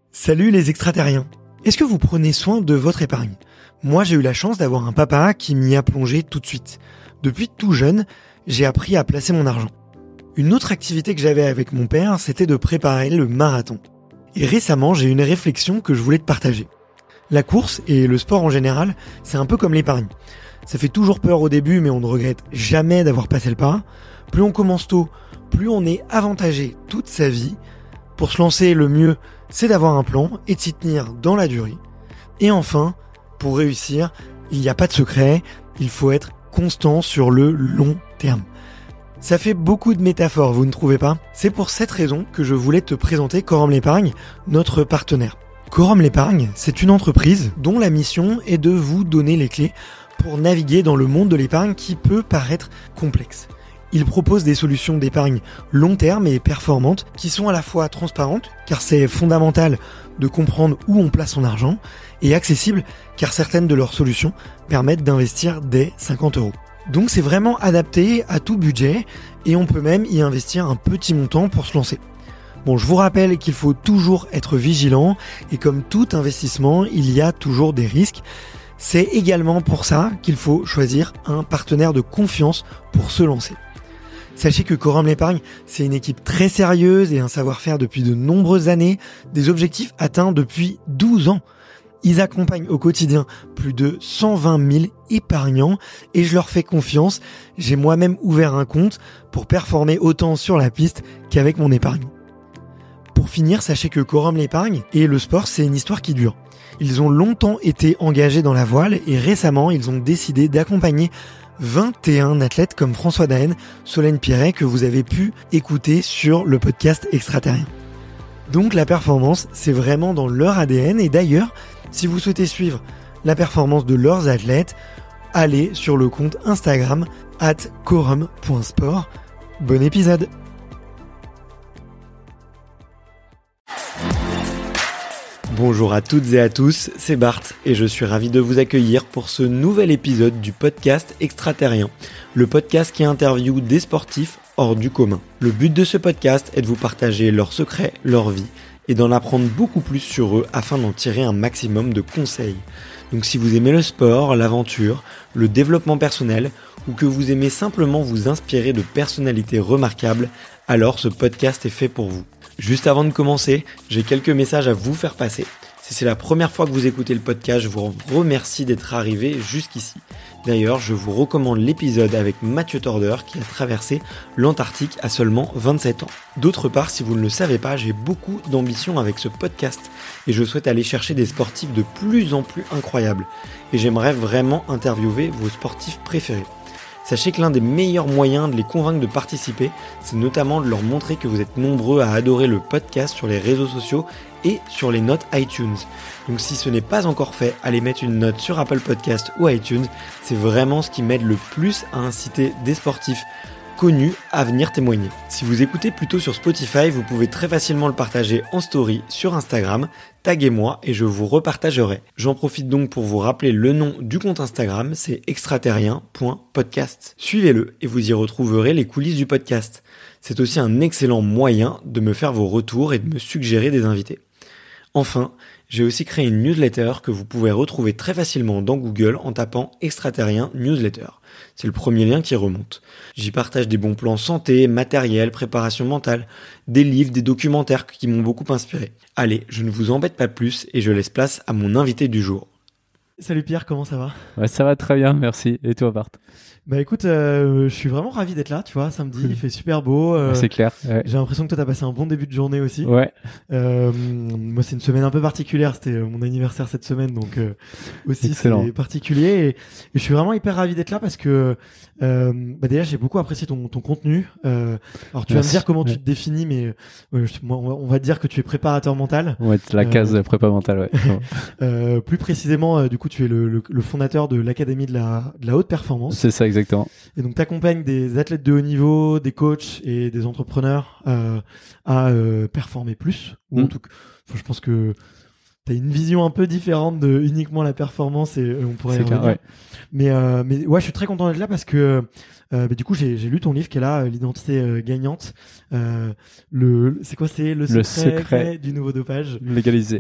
Salut les extraterriens. Est-ce que vous prenez soin de votre épargne ? Moi, j'ai eu la chance d'avoir un papa qui m'y a plongé tout de suite. Depuis tout jeune, j'ai appris à placer mon argent. Une autre activité que j'avais avec mon père, c'était de préparer le marathon. Et récemment, j'ai eu une réflexion que je voulais te partager. La course et le sport en général, c'est un peu comme l'épargne. Ça fait toujours peur au début, mais on ne regrette jamais d'avoir passé le pas. Plus on commence tôt, plus on est avantagé toute sa vie. Pour se lancer, le mieux, c'est d'avoir un plan et de s'y tenir dans la durée. Et enfin, pour réussir, il n'y a pas de secret, il faut être constant sur le long terme. Ça fait beaucoup de métaphores, vous ne trouvez pas ? C'est pour cette raison que je voulais te présenter Quorum l'Épargne, notre partenaire. Quorum l'Épargne, c'est une entreprise dont la mission est de vous donner les clés pour naviguer dans le monde de l'épargne qui peut paraître complexe. Il propose des solutions d'épargne long terme et performantes qui sont à la fois transparentes, car c'est fondamental de comprendre où on place son argent, et accessibles, car certaines de leurs solutions permettent d'investir dès 50 €. Donc c'est vraiment adapté à tout budget, et on peut même y investir un petit montant pour se lancer. Bon, je vous rappelle qu'il faut toujours être vigilant, et comme tout investissement, il y a toujours des risques. C'est également pour ça qu'il faut choisir un partenaire de confiance pour se lancer. Sachez que Quorum l'Épargne, c'est une équipe très sérieuse et un savoir-faire depuis de nombreuses années, des objectifs atteints depuis 12 ans. Ils accompagnent au quotidien plus de 120 000 épargnants et je leur fais confiance. J'ai moi-même ouvert un compte pour performer autant sur la piste qu'avec mon épargne. Pour finir, sachez que Quorum l'Épargne et le sport, c'est une histoire qui dure. Ils ont longtemps été engagés dans la voile et récemment, ils ont décidé d'accompagner 21 athlètes comme François Daen, Solène Piret que vous avez pu écouter sur le podcast Extraterrien. Donc la performance, c'est vraiment dans leur ADN et d'ailleurs, si vous souhaitez suivre la performance de leurs athlètes, allez sur le compte Instagram @quorum.sport. Bon épisode. Bonjour à toutes et à tous, c'est Bart et je suis ravi de vous accueillir pour ce nouvel épisode du podcast Extraterrien, le podcast qui interviewe des sportifs hors du commun. Le but de ce podcast est de vous partager leurs secrets, leur vie et d'en apprendre beaucoup plus sur eux afin d'en tirer un maximum de conseils. Donc si vous aimez le sport, l'aventure, le développement personnel ou que vous aimez simplement vous inspirer de personnalités remarquables, alors ce podcast est fait pour vous. Juste avant de commencer, j'ai quelques messages à vous faire passer. Si c'est la première fois que vous écoutez le podcast, je vous remercie d'être arrivé jusqu'ici. D'ailleurs, je vous recommande l'épisode avec Mathieu Torder qui a traversé l'Antarctique à seulement 27 ans. D'autre part, si vous ne le savez pas, j'ai beaucoup d'ambition avec ce podcast et je souhaite aller chercher des sportifs de plus en plus incroyables. Et j'aimerais vraiment interviewer vos sportifs préférés. Sachez que l'un des meilleurs moyens de les convaincre de participer, c'est notamment de leur montrer que vous êtes nombreux à adorer le podcast sur les réseaux sociaux et sur les notes iTunes. Donc si ce n'est pas encore fait, allez mettre une note sur Apple Podcast ou iTunes. C'est vraiment ce qui m'aide le plus à inciter des sportifs connus à venir témoigner. Si vous écoutez plutôt sur Spotify, vous pouvez très facilement le partager en story sur Instagram, taguez-moi et je vous repartagerai. J'en profite donc pour vous rappeler le nom du compte Instagram, c'est extraterrien.podcast. Suivez-le et vous y retrouverez les coulisses du podcast. C'est aussi un excellent moyen de me faire vos retours et de me suggérer des invités. Enfin, j'ai aussi créé une newsletter que vous pouvez retrouver très facilement dans Google en tapant Extraterrien Newsletter. C'est le premier lien qui remonte. J'y partage des bons plans santé, matériel, préparation mentale, des livres, des documentaires qui m'ont beaucoup inspiré. Allez, je ne vous embête pas plus et je laisse place à mon invité du jour. Salut Pierre, comment ça va ? Ouais, ça va très bien, merci. Et toi Bart ? Bah écoute, je suis vraiment ravi d'être là, tu vois, samedi, il fait super beau. C'est clair. Ouais. J'ai l'impression que toi t'as passé un bon début de journée aussi. Ouais. Moi c'est une semaine un peu particulière, c'était mon anniversaire cette semaine, donc aussi excellent. C'est particulier et je suis vraiment hyper ravi d'être là parce que déjà j'ai beaucoup apprécié ton contenu. Alors tu vas me dire comment tu te définis, mais moi, on va te dire que tu es préparateur mental. Ouais, la case prépa mentale, ouais. Plus précisément, du coup tu es le fondateur de l'Académie de la haute performance. C'est ça exactement. Et donc tu accompagnes des athlètes de haut niveau, des coachs et des entrepreneurs à performer plus. Ou en tout cas, je pense que tu as une vision un peu différente de uniquement la performance et on pourrait y revenir. Ouais. Mais ouais, je suis très content d'être là parce que Du coup, j'ai lu ton livre qui est là, l'identité gagnante. C'est quoi, c'est le secret du nouveau dopage. Légalisé.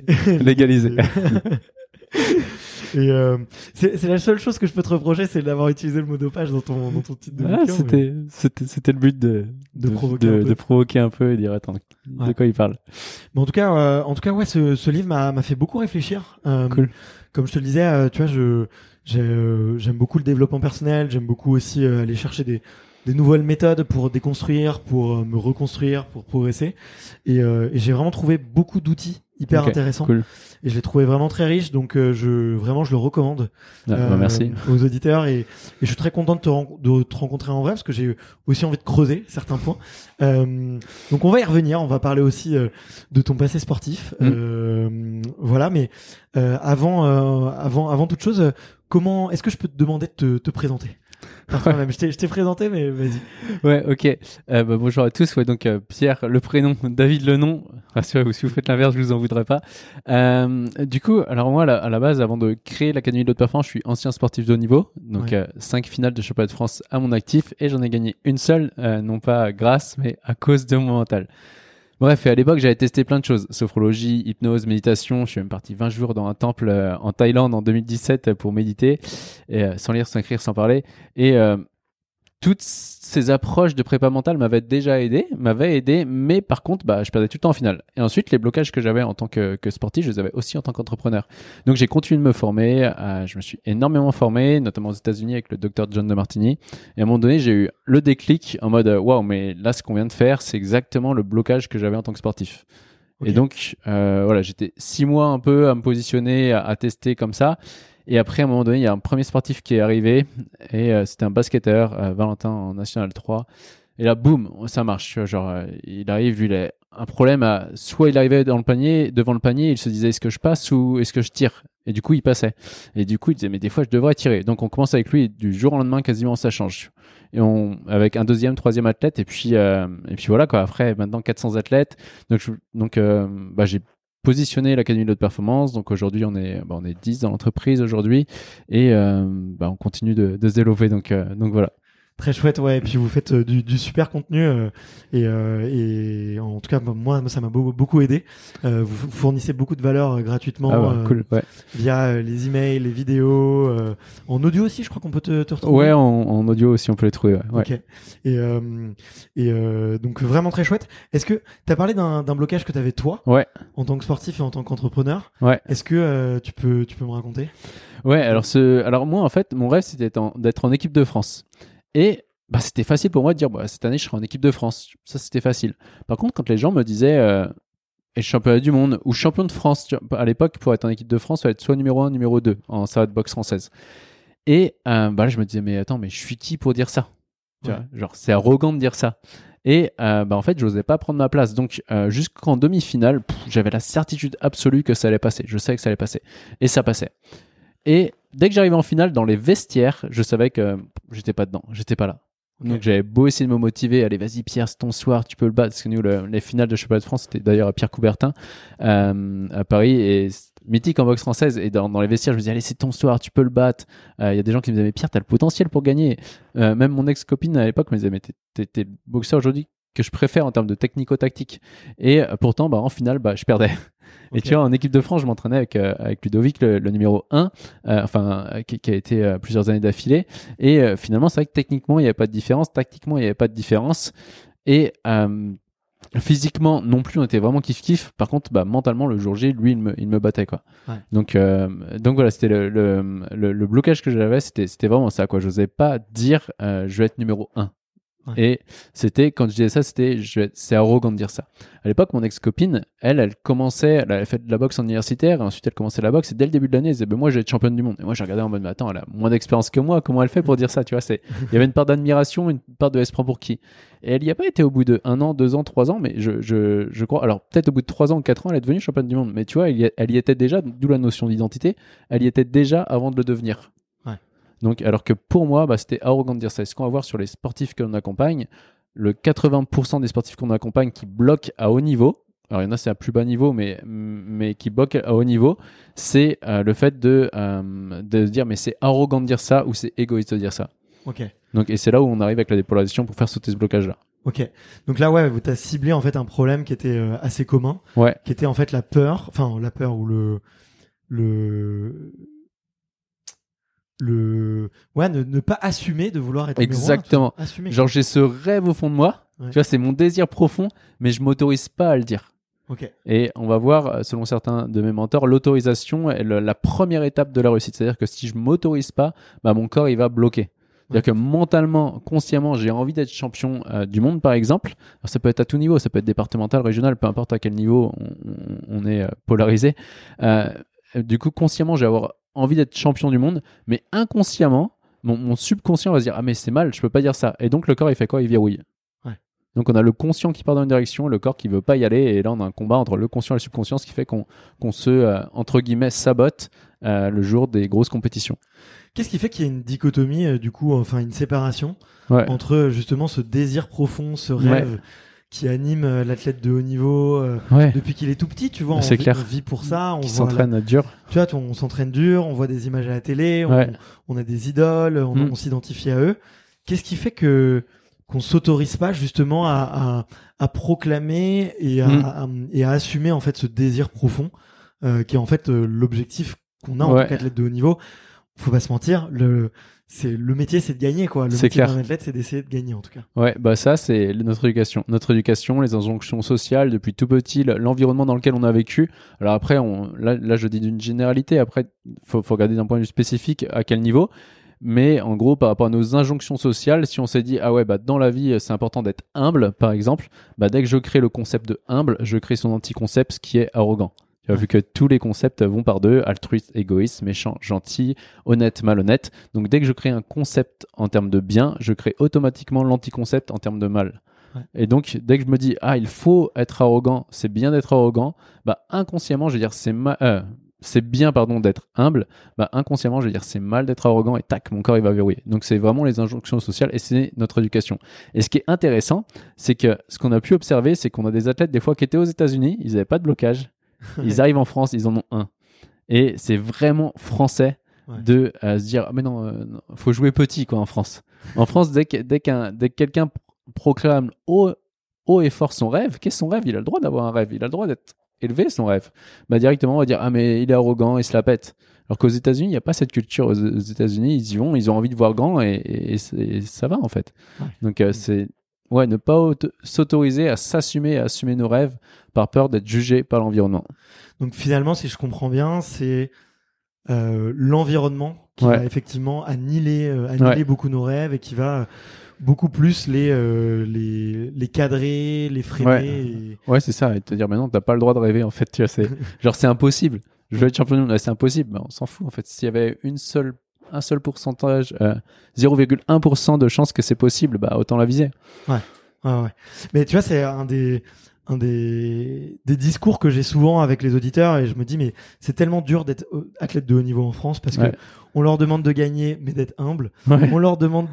Et c'est la seule chose que je peux te reprocher, c'est d'avoir utilisé le mot dopage dans ton titre de bouquin. C'était le but de provoquer un peu et dire attends, de quoi il parle. Mais en tout cas, ouais, ce livre m'a fait beaucoup réfléchir. Cool. Comme je te le disais, tu vois, j'aime beaucoup le développement personnel, j'aime beaucoup aussi aller chercher des nouvelles méthodes pour déconstruire, pour me reconstruire, pour progresser. Et j'ai vraiment trouvé beaucoup d'outils hyper intéressants. Cool. Et je l'ai trouvé vraiment très riche, donc je le recommande merci. aux auditeurs. Et je suis très content de te rencontrer en vrai, parce que j'ai aussi envie de creuser certains points. Donc on va y revenir, on va parler aussi de ton passé sportif. Voilà, mais avant toute chose, est-ce que je peux te demander de te présenter? Même. Je t'ai présenté, mais vas-y. Ouais, ok. Bonjour à tous. Ouais, donc Pierre, le prénom, David, le nom. Rassurez-vous, si vous faites l'inverse, je vous en voudrais pas. Du coup, alors moi, à la base, avant de créer l'Académie de haute performance, je suis ancien sportif de haut niveau. Donc, 5 finales de championnat de France à mon actif, et j'en ai gagné une seule, non pas grâce, mais à cause de mon mental. Bref, et à l'époque, j'avais testé plein de choses. Sophrologie, hypnose, méditation. Je suis même parti 20 jours dans un temple en Thaïlande en 2017 pour méditer, et, sans lire, sans écrire, sans parler. Et toutes ces approches de prépa mentale m'avaient aidé, mais par contre, je perdais tout le temps en finale. Et ensuite, les blocages que j'avais en tant que sportif, je les avais aussi en tant qu'entrepreneur. Donc, j'ai continué de me former. Je me suis énormément formé, notamment aux États-Unis avec le docteur John Demartini. Et à un moment donné, j'ai eu le déclic en mode waouh, mais là, ce qu'on vient de faire, c'est exactement le blocage que j'avais en tant que sportif. Okay. Et donc, voilà, j'étais 6 mois un peu à me positionner, à tester comme ça. Et après, à un moment donné, il y a un premier sportif qui est arrivé, et c'était un basketteur, Valentin, en National 3. Et là, boum, ça marche. Genre, il arrive, lui, il a un problème soit il arrivait devant le panier, il se disait est-ce que je passe ou est-ce que je tire? Et du coup, il passait. Et du coup, il disait mais des fois, je devrais tirer. Donc, on commence avec lui, et du jour au lendemain, quasiment, ça change. Et avec un deuxième, troisième athlète, et puis voilà, quoi. Après, maintenant, 400 athlètes. Donc, j'ai positionner l'Académie de haute performance. Donc aujourd'hui, on est 10 dans l'entreprise aujourd'hui, et on continue de se développer. Donc voilà. Très chouette, ouais. Et puis vous faites du super contenu, et en tout cas moi ça m'a beaucoup aidé. Vous fournissez beaucoup de valeur gratuitement, cool, ouais. Via les emails, les vidéos, en audio aussi. Je crois qu'on peut te retrouver. Ouais, en audio aussi on peut les trouver. Ouais. Ok. Et donc vraiment très chouette. Est-ce que t'as parlé d'un blocage que t'avais toi, en tant que sportif et en tant qu'entrepreneur? Ouais. Est-ce que tu peux me raconter? Ouais. Alors moi en fait mon rêve c'était d'être en équipe de France. Et c'était facile pour moi de dire cette année je serai en équipe de France. Ça c'était facile. Par contre quand les gens me disaient et championnat du monde ou champion de France, à l'époque pour être en équipe de France, il fallait être soit numéro 1, numéro 2 en salle de boxe française. Et là je me disais mais attends, mais je suis qui pour dire ça? Tu vois, genre c'est arrogant de dire ça. Et en fait j'osais pas prendre ma place. Donc jusqu'en demi-finale, j'avais la certitude absolue que ça allait passer. Je savais que ça allait passer. Et ça passait. Et dès que j'arrivais en finale, dans les vestiaires, je savais que j'étais pas dedans, j'étais pas là. Okay. Donc j'avais beau essayer de me motiver, allez vas-y Pierre, c'est ton soir, tu peux le battre. Parce que nous, les finales de championnat de France, c'était d'ailleurs à Pierre Coubertin, à Paris, et mythique en boxe française. Et dans les vestiaires, je me disais allez c'est ton soir, tu peux le battre. Il y a des gens qui me disaient mais Pierre, t'as le potentiel pour gagner. Même mon ex-copine à l'époque me disait mais t'es boxeur aujourd'hui que je préfère en termes de technico-tactique. Et pourtant, en finale, je perdais. Et tu vois, en équipe de France, je m'entraînais avec Ludovic, le numéro 1, qui a été plusieurs années d'affilée. Et finalement, c'est vrai que techniquement, il n'y avait pas de différence. Tactiquement, il n'y avait pas de différence. Et physiquement, non plus, on était vraiment kiff-kiff. Par contre, mentalement, le jour J, lui, il me battait, quoi. Ouais. Donc voilà, c'était le blocage que j'avais, c'était vraiment ça, quoi. J'osais pas dire je vais être numéro 1. Ouais. Et c'était, quand je disais ça, c'est arrogant de dire ça. À l'époque, mon ex-copine, elle avait fait de la boxe en universitaire, et ensuite elle commençait la boxe, et dès le début de l'année, elle disait, moi, je vais être championne du monde. Et moi, j'ai regardé en mode, mais attends, elle a moins d'expérience que moi, comment elle fait pour dire ça, tu vois, il y avait une part d'admiration, une part de elle se prend pour qui. Et elle y a pas été au bout de 1 an, 2 ans, 3 ans, mais je crois, alors peut-être au bout de 3 ans ou 4 ans, elle est devenue championne du monde. Mais tu vois, elle y était déjà, d'où la notion d'identité, elle y était déjà avant de le devenir. Donc, alors que pour moi, c'était arrogant de dire ça. Et ce qu'on va voir sur les sportifs que l'on accompagne, le 80% des sportifs qu'on accompagne qui bloquent à haut niveau, alors il y en a c'est à plus bas niveau, mais qui bloquent à haut niveau, c'est le fait de dire mais c'est arrogant de dire ça ou c'est égoïste de dire ça. Ok. Donc, et c'est là où on arrive avec la dépolarisation pour faire sauter ce blocage-là. Ok. Donc là, ouais, t'as ciblé en fait un problème qui était assez commun, Ouais. qui était en fait la peur ou ne pas assumer de vouloir être Exactement. numéro 1. Assumer. Genre, j'ai ce rêve au fond de moi. Ouais. Tu vois, c'est mon désir profond, mais je m'autorise pas à le dire. Ok. Et on va voir, selon certains de mes mentors, l'autorisation est la première étape de la réussite. C'est-à-dire que si je m'autorise pas, bah, mon corps, il va bloquer. C'est-à-dire que mentalement, consciemment, j'ai envie d'être champion du monde, par exemple. Alors, ça peut être à tout niveau, ça peut être départemental, régional, peu importe à quel niveau on est polarisé. Du coup, consciemment, j'ai avoir envie d'être champion du monde, mais inconsciemment, mon subconscient va se dire « Ah, mais c'est mal, je peux pas dire ça. » Et donc, le corps, il fait quoi? Il verrouille. Ouais. Donc, on a le conscient qui part dans une direction, le corps qui veut pas y aller. Et là, on a un combat entre le conscient et le subconscient, ce qui fait qu'on se, entre guillemets, sabote le jour des grosses compétitions. Qu'est-ce qui fait qu'il y a une dichotomie, une séparation entre justement ce désir profond, ce rêve qui anime l'athlète de haut niveau depuis qu'il est tout petit, tu vois, c'est clair. On vit pour ça, Qui s'entraîne dur. Tu vois, on s'entraîne dur, on voit des images à la télé, on a des idoles, on s'identifie à eux. Qu'est-ce qui fait qu'on s'autorise pas justement à proclamer et à assumer en fait ce désir profond qui est en fait l'objectif qu'on a en tant qu'athlète de haut niveau? Faut pas se mentir, le métier, c'est de gagner, quoi. Le métier d'un athlète, c'est d'essayer de gagner, en tout cas. Ouais, bah ça, c'est notre éducation. Notre éducation, les injonctions sociales, depuis tout petit, l'environnement dans lequel on a vécu. Alors après, là, je dis d'une généralité. Après, faut regarder d'un point de vue spécifique à quel niveau. Mais en gros, par rapport à nos injonctions sociales, si on s'est dit, ah ouais, bah, dans la vie, c'est important d'être humble, par exemple, bah, dès que je crée le concept de humble, je crée son anti-concept, qui est arrogant. Vu que tous les concepts vont par deux, altruiste, égoïste, méchant, gentil, honnête, malhonnête. Donc dès que je crée un concept en termes de bien, je crée automatiquement l'anticoncept en termes de mal. Ouais. Et donc dès que je me dis, il faut être arrogant, c'est bien d'être arrogant, bah inconsciemment, je vais dire c'est bien d'être humble, bah inconsciemment, je vais dire c'est mal d'être arrogant et tac, mon corps il va verrouiller. Donc c'est vraiment les injonctions sociales et c'est notre éducation. Et ce qui est intéressant, c'est que ce qu'on a pu observer, c'est qu'on a des athlètes des fois qui étaient aux États-Unis, ils n'avaient pas de blocage. Ils arrivent en France, ils en ont un. Et c'est vraiment français de se dire mais non, faut jouer petit quoi en France. En France, dès que quelqu'un proclame haut et fort son rêve, qu'est-ce son rêve? Il a le droit d'avoir un rêve, il a le droit d'être élevé son rêve. Bah directement on va dire mais il est arrogant, il se la pète. Alors qu'aux États-Unis, il n'y a pas cette culture. Aux États-Unis, ils y vont, ils ont envie de voir grand et ça va en fait. Donc c'est ne pas s'autoriser à s'assumer, à assumer nos rêves par peur d'être jugé par l'environnement. Donc finalement, si je comprends bien, c'est l'environnement qui va effectivement annihiler beaucoup nos rêves et qui va beaucoup plus les cadrer, les freiner. Ouais, c'est ça. Et te dire, non, t'as pas le droit de rêver en fait. Tu vois, c'est impossible. Je veux être champion du monde, c'est impossible. Mais on s'en fout en fait. S'il y avait un seul pourcentage, 0,1% de chance que c'est possible, bah autant la viser. Ouais. Mais tu vois, c'est un des discours que j'ai souvent avec les auditeurs et je me dis mais c'est tellement dur d'être athlète de haut niveau en France parce que on leur demande de gagner mais d'être humble. On leur demande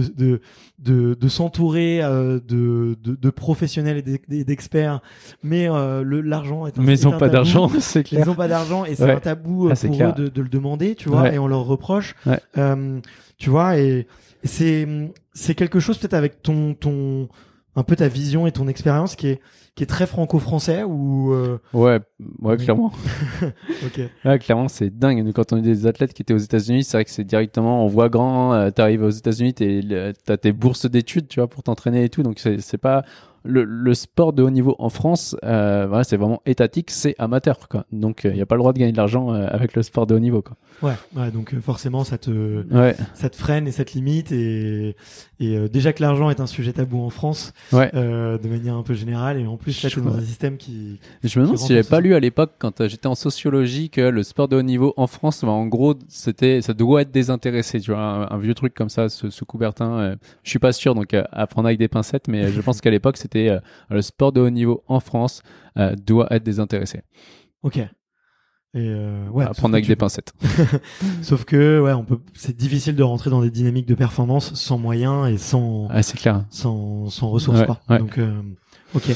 de s'entourer de professionnels et d'experts mais l'argent est mais ils n'ont pas d'argent, c'est clair. Ils n'ont pas d'argent et c'est un tabou pour eux de le demander, tu vois, et on leur reproche. Tu vois, et c'est quelque chose peut-être avec ton un peu ta vision et ton expérience qui est très franco-français ou ouais clairement. Okay. Ouais, clairement c'est dingue. Nous, quand on est des athlètes qui étaient aux États-Unis, c'est vrai que c'est directement on voit grand, t'arrives aux États-Unis, t'as tes bourses d'études, tu vois, pour t'entraîner et tout, donc c'est pas le sport de haut niveau en France, c'est vraiment étatique, c'est amateur quoi. Donc il y a pas le droit de gagner de l'argent avec le sport de haut niveau quoi. Ouais, donc forcément ça te freine et ça te limite et déjà que l'argent est un sujet tabou en France de manière un peu générale et en plus là t'es dans un système qui. Je me demande si j'avais pas lu à l'époque quand j'étais en sociologie que le sport de haut niveau en France, en gros ça doit être désintéressé, tu vois, un vieux truc comme ça, ce Coubertin. Je suis pas sûr, donc à prendre avec des pincettes, mais je pense qu'à l'époque c'était le sport de haut niveau en France doit être désintéressé. Ok. Et à prendre avec des pincettes. Sauf que c'est difficile de rentrer dans des dynamiques de performance sans moyens et sans c'est clair. sans ressources quoi. Donc ok.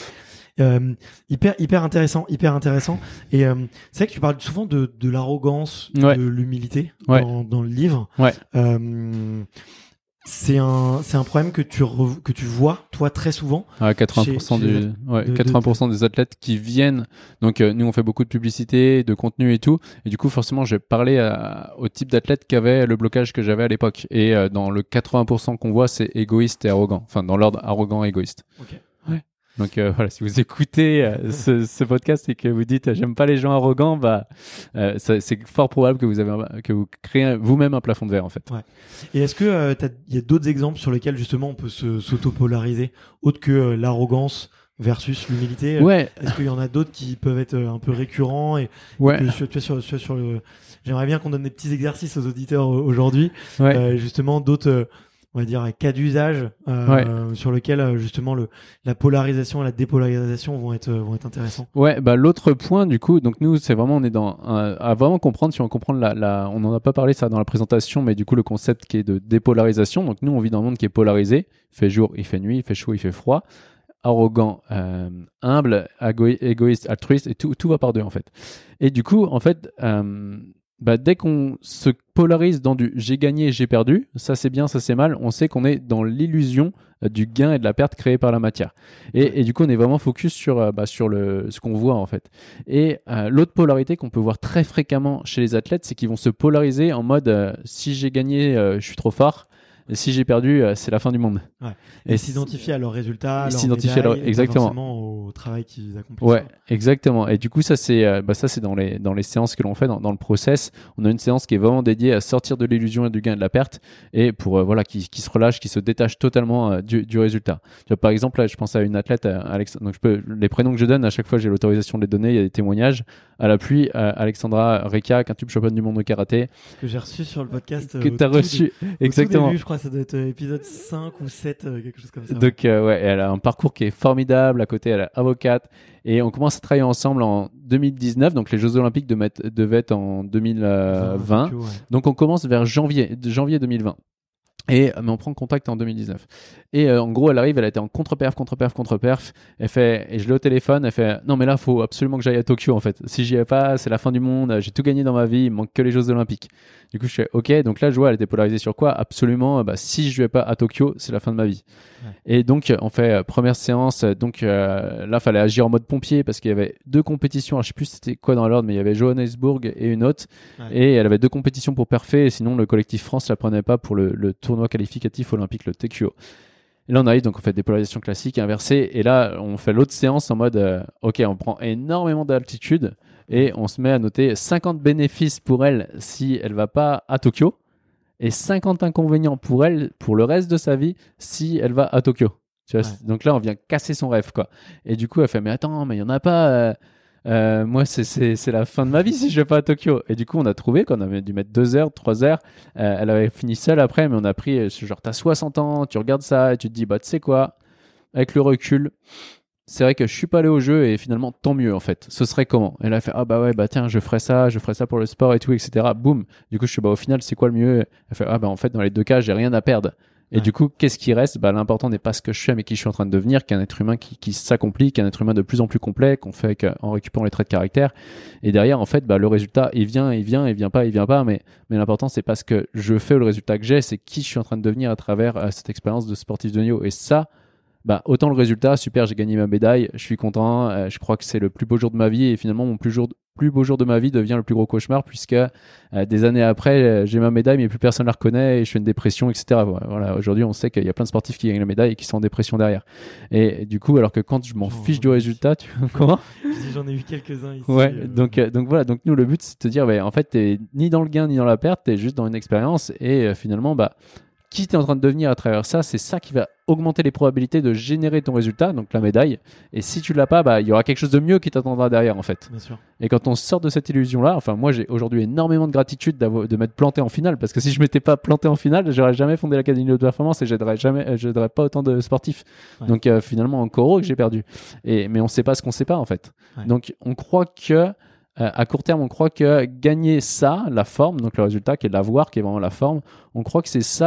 Hyper intéressant et c'est vrai que tu parles souvent de l'arrogance, de l'humilité dans le livre. C'est un problème que tu vois, toi, très souvent. 80% chez 80% des athlètes qui viennent. Donc, nous, on fait beaucoup de publicité, de contenu et tout. Et du coup, forcément, j'ai parlé au type d'athlète qui avait le blocage que j'avais à l'époque. Et dans le 80% qu'on voit, c'est égoïste et arrogant. Enfin, dans l'ordre arrogant et égoïste. Ok. Ouais. Donc voilà, si vous écoutez ce podcast et que vous dites j'aime pas les gens arrogants, c'est fort probable que vous créez vous-même un plafond de verre en fait. Ouais. Et est-ce que il y a d'autres exemples sur lesquels justement on peut s'auto-polariser, autre que l'arrogance versus l'humilité? Ouais. Est-ce qu'il y en a d'autres qui peuvent être un peu récurrents et que sur le... J'aimerais bien qu'on donne des petits exercices aux auditeurs aujourd'hui, justement d'autres on va dire cas d'usage sur lequel justement la polarisation et la dépolarisation vont être intéressants. Ouais, l'autre point du coup, donc nous c'est vraiment on est dans à vraiment comprendre, si on comprend on n'en a pas parlé ça dans la présentation, mais du coup le concept qui est de dépolarisation. Donc nous on vit dans un monde qui est polarisé, il fait jour, il fait nuit, il fait chaud, il fait froid, arrogant, humble, égoïste, altruiste, et tout va par deux en fait. Et du coup en fait dès qu'on se polarise dans du j'ai gagné, j'ai perdu, ça c'est bien, ça c'est mal, on sait qu'on est dans l'illusion du gain et de la perte créée par la matière. Et du coup, on est vraiment focus sur ce qu'on voit en fait. Et l'autre polarité qu'on peut voir très fréquemment chez les athlètes, c'est qu'ils vont se polariser en mode si j'ai gagné, je suis trop fort. Et si j'ai perdu, c'est la fin du monde. Ouais. Et s'identifier à leurs résultats, exactement, forcément au travail qu'ils accomplissent. Ouais, exactement. Et du coup, ça c'est dans les séances que l'on fait dans le process. On a une séance qui est vraiment dédiée à sortir de l'illusion et du gain et de la perte, et pour qui se relâche, qui se détache totalement du résultat. Tu vois, par exemple, là, je pense à une athlète, donc les prénoms que je donne à chaque fois, j'ai l'autorisation de les donner. Il y a des témoignages à l'appui. Alexandra Reka, quintuple championne du monde de karaté, que j'ai reçu sur le podcast. Que tu as reçu, exactement. Au début, je crois que ça doit être épisode 5 ou 7, quelque chose comme ça. Donc, elle a un parcours qui est formidable. À côté, elle est avocate. Et on commence à travailler ensemble en 2019. Donc, les Jeux Olympiques devaient être en 2020. Tokyo, ouais. Donc, on commence vers janvier 2020. Mais on prend contact en 2019. Et en gros, elle arrive, elle a été en contre-perf. Elle fait, et je l'ai au téléphone, elle fait non, mais là, faut absolument que j'aille à Tokyo en fait. Si j'y vais pas, c'est la fin du monde. J'ai tout gagné dans ma vie, il me manque que les Jeux Olympiques. Du coup, je fais ok. Donc là, je vois, elle était polarisée sur quoi? Absolument, si je vais pas à Tokyo, c'est la fin de ma vie. Ouais. Et donc, on fait première séance. Donc là, fallait agir en mode pompier parce qu'il y avait 2 compétitions. Alors, je sais plus c'était quoi dans l'ordre, mais il y avait Johannesburg et une autre. Ouais. Et elle avait 2 compétitions pour parfait. Et sinon, le collectif France la prenait pas pour le tournoi qualificatif olympique, le TQO. Et là, on arrive, donc on fait des polarisations classiques inversées. Et là, on fait l'autre séance en mode ok, on prend énormément d'altitude et on se met à noter 50 bénéfices pour elle si elle va pas à Tokyo et 50 inconvénients pour elle pour le reste de sa vie si elle va à Tokyo. Tu vois, ouais. Donc là, on vient casser son rêve, quoi. Et du coup, elle fait mais attends, mais il y en a pas. Moi, c'est la fin de ma vie si je vais pas à Tokyo. Et du coup, on a trouvé qu'on avait dû mettre 2 heures, 3 heures. Elle avait fini seule après, mais on a pris ce genre, t'as 60 ans, tu regardes ça et tu te dis, tu sais quoi, avec le recul, c'est vrai que je suis pas allé au jeu et finalement, tant mieux en fait. Ce serait comment? Et là, elle fait, tiens, je ferais ça pour le sport et tout, etc. Boum. Du coup, je suis au final, c'est quoi le mieux? Elle fait, en fait, dans les 2 cas, j'ai rien à perdre. Et du coup, qu'est-ce qui reste? L'important n'est pas ce que je fais, mais qui je suis en train de devenir, qu'un être humain qui s'accomplit, qu'un être humain de plus en plus complet, qu'on fait en récupérant les traits de caractère. Et derrière, en fait, le résultat, il vient pas, mais l'important, c'est pas ce que je fais ou le résultat que j'ai, c'est qui je suis en train de devenir à travers cette expérience de sportif de niveau. Et ça, autant le résultat, super, j'ai gagné ma médaille, je suis content, je crois que c'est le plus beau jour de ma vie, et finalement, mon plus beau jour de ma vie devient le plus gros cauchemar, puisque des années après, j'ai ma médaille, mais plus personne la reconnaît, et je fais une dépression, etc. Voilà, aujourd'hui, on sait qu'il y a plein de sportifs qui gagnent la médaille et qui sont en dépression derrière. Et du coup, alors que quand je m'en fiche du résultat, comment? J'en ai eu quelques-uns ici. Ouais, donc voilà, donc nous, le but, c'est de te dire, en fait, t'es ni dans le gain, ni dans la perte, t'es juste dans une expérience, et finalement, qui tu es en train de devenir à travers ça, c'est ça qui va augmenter les probabilités de générer ton résultat, donc la médaille. Et si tu l'as pas, il y aura quelque chose de mieux qui t'attendra derrière, en fait. Bien sûr. Et quand on sort de cette illusion-là, moi j'ai aujourd'hui énormément de gratitude de m'être planté en finale, parce que si je m'étais pas planté en finale, j'aurais jamais fondé l'Académie de performance et j'aiderais pas autant de sportifs. Ouais. Donc finalement, encore heureux que j'ai perdu. Mais on sait pas ce qu'on sait pas, en fait. Ouais. Donc on croit que à court terme, on croit que gagner ça, la forme, donc le résultat qui est l'avoir, qui est vraiment la forme, on croit que c'est ça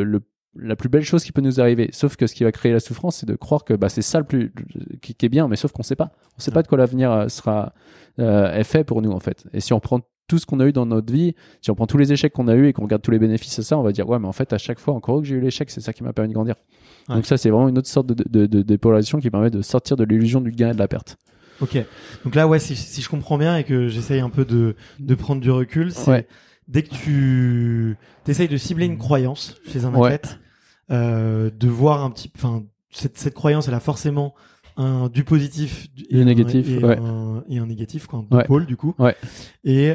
la plus belle chose qui peut nous arriver. Sauf que ce qui va créer la souffrance, c'est de croire que c'est ça qui est bien, mais sauf qu'on sait pas. On sait pas de quoi l'avenir est fait pour nous, en fait. Et si on prend tout ce qu'on a eu dans notre vie, si on prend tous les échecs qu'on a eu et qu'on regarde tous les bénéfices de ça, on va dire ouais, mais en fait, à chaque fois, encore que j'ai eu l'échec, c'est ça qui m'a permis de grandir. Ouais. Donc ça, c'est vraiment une autre sorte de dépolarisation qui permet de sortir de l'illusion du gain et de la perte. Ok. Donc là, ouais, si je comprends bien et que j'essaye un peu de prendre du recul, c'est dès que tu essayes de cibler une croyance chez un athlète, de voir un petit, enfin, cette croyance, elle a forcément du positif et négatif, et un négatif, quoi, deux pôles du coup. Ouais. Et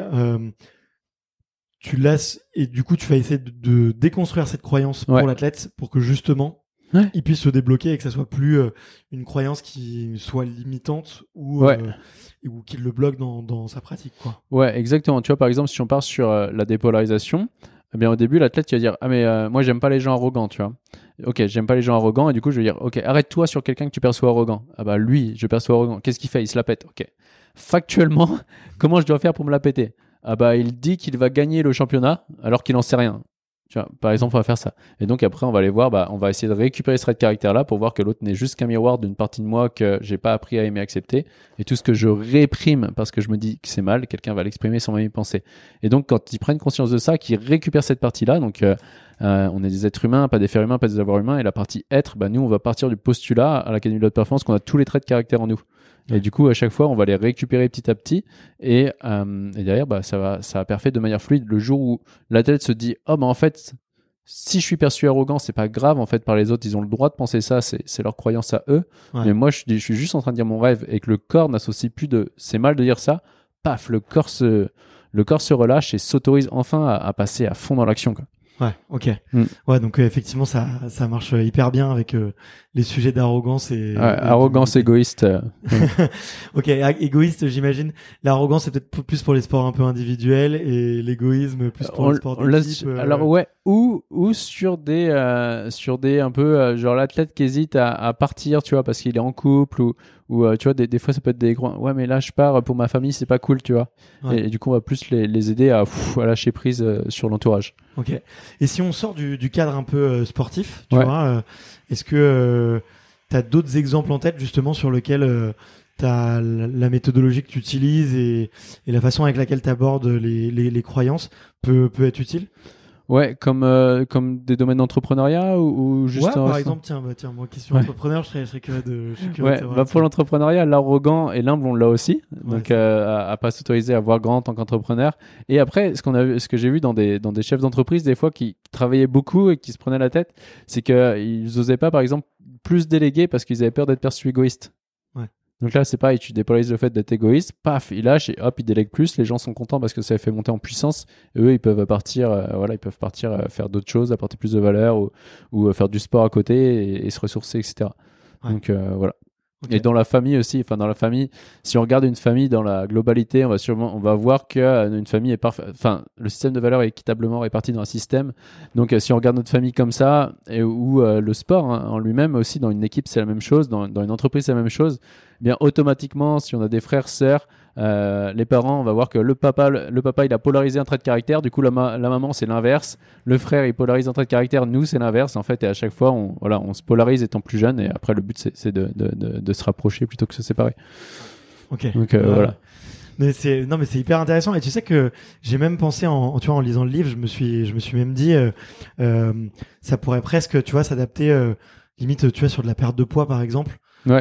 tu lasses, et du coup tu vas essayer de déconstruire cette croyance pour l'athlète pour que justement il puisse se débloquer et que ça soit plus une croyance qui soit limitante ou qu'il le bloque dans sa pratique, quoi. Ouais, exactement. Tu vois, par exemple, si on part sur la dépolarisation, eh bien au début l'athlète il va dire ah mais moi j'aime pas les gens arrogants, tu vois. Ok, j'aime pas les gens arrogants et du coup je vais dire ok, arrête-toi sur quelqu'un que tu perçois arrogant. Ah bah lui je perçois arrogant, qu'est-ce qu'il fait? Il se la pète. Ok, factuellement comment je dois faire pour me la péter? Ah bah il dit qu'il va gagner le championnat alors qu'il en sait rien. Tu vois, par exemple, on va faire ça. Et donc après, on va aller voir, on va essayer de récupérer ce trait de caractère-là pour voir que l'autre n'est juste qu'un miroir d'une partie de moi que j'ai pas appris à aimer accepter. Et tout ce que je réprime parce que je me dis que c'est mal, quelqu'un va l'exprimer sans même y penser. Et donc, quand ils prennent conscience de ça, qu'ils récupèrent cette partie-là, donc on est des êtres humains, pas des fers humains, pas des avoirs humains, et la partie être, nous, on va partir du postulat à l'Académie de l'Haute Performance qu'on a tous les traits de caractère en nous. Et du coup, à chaque fois, on va les récupérer petit à petit. Et derrière, ça va parfait de manière fluide. Le jour où l'athlète se dit « Oh, en fait, si je suis perçu arrogant, c'est pas grave. En fait, par les autres, ils ont le droit de penser ça. C'est leur croyance à eux. Ouais. Mais moi, je suis juste en train de dire mon rêve et que le corps n'associe plus de... C'est mal de dire ça. Paf, le corps se relâche et s'autorise enfin à passer à fond dans l'action, quoi. Ouais, ok. Ouais, donc effectivement, ça marche hyper bien avec les sujets d'arrogance et arrogance égoïste. Ok, égoïste, j'imagine. L'arrogance, c'est peut-être plus pour les sports un peu individuels et l'égoïsme plus pour les sports d'équipe. Alors ouais, ou sur des un peu genre l'athlète qui hésite à partir, tu vois, parce qu'il est en couple ou tu vois, des fois ça peut être des gros. Ouais, mais là je pars pour ma famille, c'est pas cool, tu vois. Ouais. Et du coup, on va plus les aider à lâcher prise sur l'entourage. Ok. Et si on sort du cadre un peu sportif, tu vois, est-ce que tu as d'autres exemples en tête justement sur lesquels t'as la méthodologie que tu utilises et la façon avec laquelle tu abordes les croyances peut être utile? Ouais, comme des domaines d'entrepreneuriat ou juste par exemple, tiens, moi question entrepreneur, je serais curieux de savoir. Pour l'entrepreneuriat, l'arrogant et l'humble, on l'a aussi. Donc à pas s'autoriser à voir grand en tant qu'entrepreneur. Et après, ce que j'ai vu dans des chefs d'entreprise des fois qui travaillaient beaucoup et qui se prenaient la tête, c'est qu'ils osaient pas, par exemple, plus déléguer parce qu'ils avaient peur d'être perçus égoïstes. Donc là, c'est pareil, tu dépolarises le fait d'être égoïste, paf, il lâche et hop, il délègue plus. Les gens sont contents parce que ça les fait monter en puissance. Et eux, ils peuvent partir, faire d'autres choses, apporter plus de valeur ou faire du sport à côté et se ressourcer, etc. Ouais. Donc voilà. Okay. Et dans la famille aussi, si on regarde une famille dans la globalité, on va voir qu'une famille est parfaite. Enfin, le système de valeurs est équitablement réparti dans un système. Donc, si on regarde notre famille comme ça, ou le sport en lui-même aussi, dans une équipe, c'est la même chose, dans une entreprise, c'est la même chose. Eh bien, automatiquement, si on a des frères, sœurs, les parents, on va voir que le papa, il a polarisé un trait de caractère. Du coup, la maman, c'est l'inverse. Le frère, il polarise un trait de caractère. Nous, c'est l'inverse. En fait, et à chaque fois, on se polarise étant plus jeune. Et après, le but, c'est de se rapprocher plutôt que se séparer. Ok. Donc, voilà. Mais c'est hyper intéressant. Et tu sais que j'ai même pensé en lisant le livre, je me suis même dit, ça pourrait presque, tu vois, s'adapter, limite, tu vois, sur de la perte de poids, par exemple. Ouais.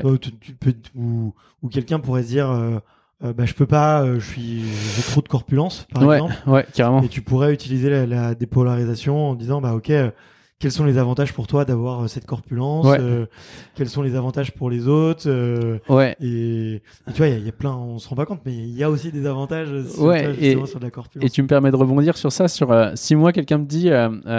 Ou quelqu'un pourrait se dire je peux pas, j'ai trop de corpulence par exemple. Ouais, carrément. Et tu pourrais utiliser la dépolarisation en disant ok, quels sont les avantages pour toi d'avoir cette corpulence, quels sont les avantages pour les autres, et tu vois, il y a plein, on se rend pas compte, mais il y a aussi des avantages sur de la corpulence. Et tu me permets de rebondir sur ça, sur si moi quelqu'un me dit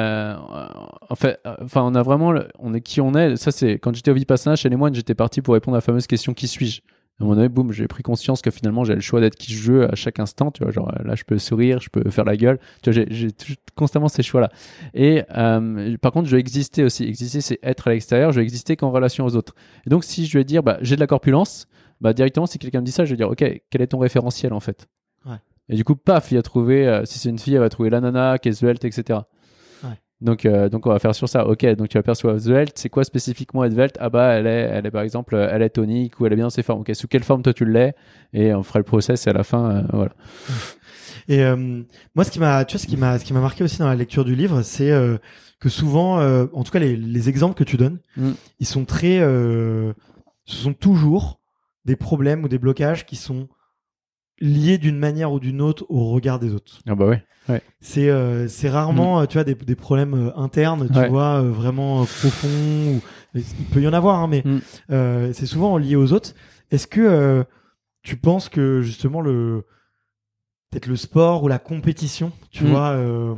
on a vraiment on est qui on est. Ça, c'est quand j'étais au Vipassana chez les moines, j'étais parti pour répondre à la fameuse question qui suis-je. À un moment donné, boum, j'ai pris conscience que finalement j'ai le choix d'être qui je veux à chaque instant, tu vois, genre là je peux sourire, je peux faire la gueule, tu vois, j'ai constamment ces choix là. Et par contre, je vais exister aussi. Exister, c'est être à l'extérieur, je vais exister qu'en relation aux autres. Et donc si je vais dire j'ai de la corpulence, directement si quelqu'un me dit ça, je vais dire ok, quel est ton référentiel en fait. Et du coup, paf, il a trouvé, si c'est une fille, elle va trouver la nana qui est svelte, etc. Donc on va faire sur ça. Ok, donc tu aperçois svelte, c'est quoi spécifiquement être svelte? Elle est par exemple, elle est tonique ou elle est bien dans ses formes. Ok, sous quelle forme toi tu l'es? Et on fera le process et à la fin, voilà. Et moi, ce qui m'a marqué aussi dans la lecture du livre, c'est que souvent, en tout cas, les exemples que tu donnes, ils sont ce sont toujours des problèmes ou des blocages qui sont liés d'une manière ou d'une autre au regard des autres. Ah bah ouais. Ouais. C'est rarement, tu vois, des problèmes internes, tu vois, vraiment profonds. Il peut y en avoir, hein, mais c'est souvent lié aux autres. Est-ce que tu penses que justement peut-être le sport ou la compétition, tu vois,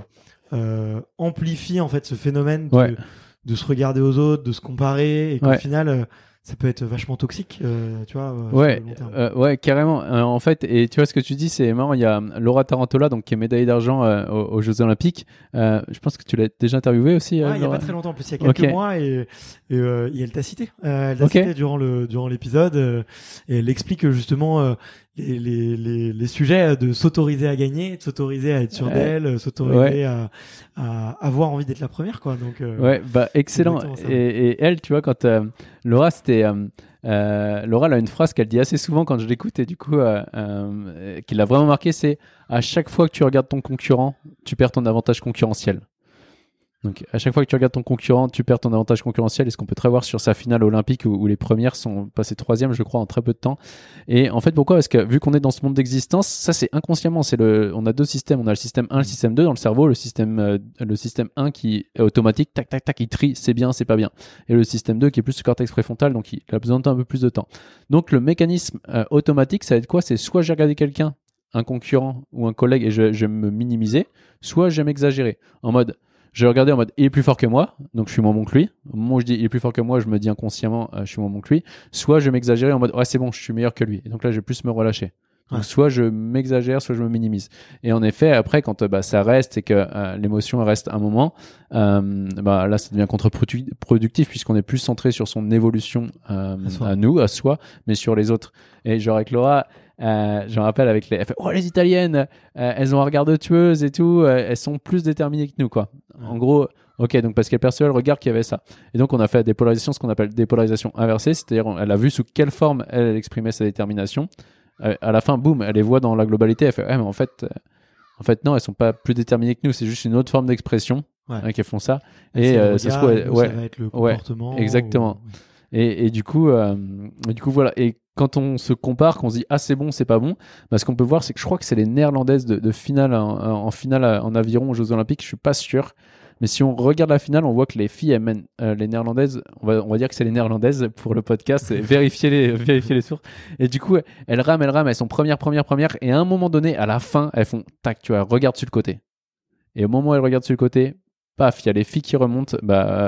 amplifie en fait ce phénomène de se regarder aux autres, de se comparer, et qu'au final ça peut être vachement toxique, tu vois. Ouais, carrément. En fait, et tu vois ce que tu dis, c'est marrant. Il y a Laura Tarantola, donc qui est médaillée d'argent aux Jeux Olympiques. Je pense que tu l'as déjà interviewée aussi. Il y a pas très longtemps, en plus, il y a quelques mois, et elle t'a cité. Elle t'a cité durant l'épisode, et elle explique justement les sujets de s'autoriser à gagner, de s'autoriser à être sûr d'elle, s'autoriser à avoir envie d'être la première, quoi. Donc bah excellent. Et elle, tu vois, quand Laura, Laura, elle a une phrase qu'elle dit assez souvent quand je l'écoute, et du coup qui l'a vraiment marqué, c'est: à chaque fois que tu regardes ton concurrent, tu perds ton avantage concurrentiel. Donc, à chaque fois que tu regardes ton concurrent, tu perds ton avantage concurrentiel. Et ce qu'on peut très voir sur sa finale olympique où les premières sont passées troisième, je crois, en très peu de temps. Et en fait, pourquoi ? Parce que vu qu'on est dans ce monde d'existence, ça c'est inconsciemment. On a deux systèmes. On a le système 1 et le système 2 dans le cerveau. Le système 1 qui est automatique, tac, tac, tac, il trie, c'est bien, c'est pas bien. Et le système 2 qui est plus le cortex préfrontal, donc il a besoin d'un peu plus de temps. Donc, le mécanisme automatique, ça va être quoi ? C'est soit j'ai regardé quelqu'un, un concurrent ou un collègue, et je vais me minimiser, soit je vais m'exagérer. En mode, je vais regarder en mode, il est plus fort que moi, donc je suis moins bon que lui. Au moment où je dis il est plus fort que moi, je me dis inconsciemment, je suis moins bon que lui. Soit je vais m'exagérer en mode, ouais, c'est bon, je suis meilleur que lui. Et donc là, je vais plus me relâcher. Donc, soit je m'exagère, soit je me minimise. Et en effet, après, quand ça reste et que l'émotion reste un moment, là, ça devient contre-productif, puisqu'on est plus centré sur son évolution à soi, mais sur les autres. Et genre avec Laura, je me rappelle elle fait, les Italiennes, elles ont un regard de tueuse et tout, elles sont plus déterminées que nous, quoi. En gros, ok, donc parce qu'elle percevait le regard qu'il y avait ça. Et donc on a fait la dépolarisation, ce qu'on appelle dépolarisation inversée, c'est-à-dire elle a vu sous quelle forme elle exprimait sa détermination. À la fin, boum, elle les voit dans la globalité, elle fait, mais en fait non, elles sont pas plus déterminées que nous, c'est juste une autre forme d'expression qu'elles font ça. Et ça se trouve, ça va être le comportement. Exactement. Et du coup, voilà. Et quand on se compare, qu'on se dit c'est bon, c'est pas bon, ce qu'on peut voir, c'est que je crois que c'est les Néerlandaises de finale en finale en aviron aux Jeux Olympiques. Je suis pas sûr, mais si on regarde la finale, on voit que les filles elles mènent les Néerlandaises. On va dire que c'est les Néerlandaises pour le podcast. Vérifier les sources. Et du coup, elles rament, elles sont premières. Et à un moment donné, à la fin, elles font tac, tu vois, regarde sur le côté. Et au moment où elles regardent sur le côté, paf, il y a les filles qui remontent.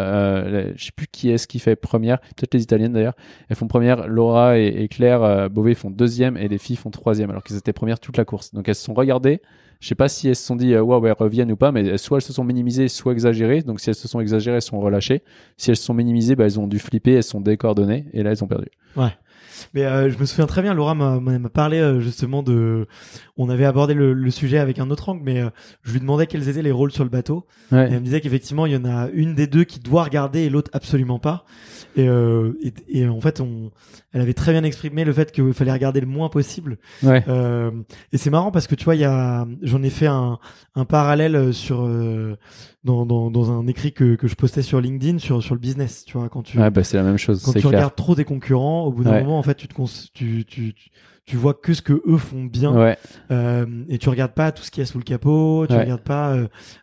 Je sais plus qui est-ce qui fait première. Peut-être les Italiennes d'ailleurs. Elles font première. Laura et Claire Beauvais font deuxième et les filles font troisième, alors qu'elles étaient premières toute la course. Donc elles se sont regardées. Je sais pas si elles se sont dit elles reviennent ou pas, mais soit elles se sont minimisées, soit exagérées. Donc si elles se sont exagérées, elles sont relâchées. Si elles se sont minimisées, elles ont dû flipper, elles sont décoordonnées et là elles ont perdu. Ouais. Mais je me souviens très bien, Laura m'a parlé justement on avait abordé le sujet avec un autre angle, mais je lui demandais quels étaient les rôles sur le bateau. Et elle me disait qu'effectivement il y en a une des deux qui doit regarder et l'autre absolument pas. Et en fait elle avait très bien exprimé le fait qu'il fallait regarder le moins possible. Et c'est marrant parce que tu vois, j'en ai fait un parallèle sur dans un écrit que je postais sur LinkedIn sur le business, tu vois, quand c'est la même chose. Quand tu regardes trop tes concurrents, au bout d'un moment, en fait, tu vois que ce que eux font bien, et tu regardes pas tout ce qu'il y a sous le capot, tu regardes pas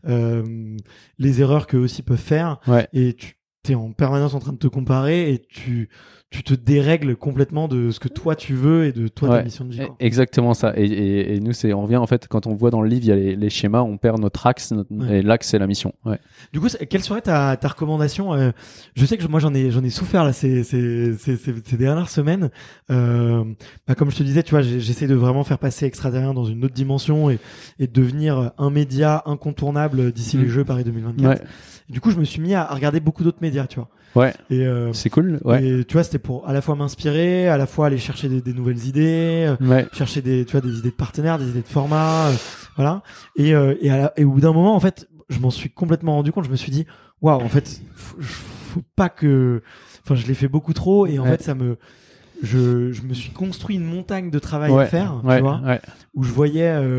les erreurs qu'eux aussi peuvent faire, et tu t'es en permanence en train de te comparer et tu te dérègles complètement de ce que toi tu veux et de toi ta mission de vie. Exactement ça. Et nous, on revient en fait, quand on voit dans le livre, il y a les schémas, on perd notre axe, et l'axe c'est la mission. Du coup, quelle serait ta recommandation? Je sais que moi j'en ai souffert là ces dernières semaines. Comme je te disais, tu vois, j'essaie de vraiment faire passer Extraterrien dans une autre dimension et de devenir un média incontournable d'ici les Jeux Paris 2024. Et du coup, je me suis mis à regarder beaucoup d'autres médias, tu vois. Et c'est cool. Et tu vois, c'était pour à la fois m'inspirer, à la fois aller chercher des nouvelles idées, chercher des idées de partenaires, des idées de formats, voilà. Et au bout d'un moment, en fait, je m'en suis complètement rendu compte. Je me suis dit, waouh, en fait, faut pas que, je l'ai fait beaucoup trop, et en fait, je me suis construit une montagne de travail à faire, tu vois, où je voyais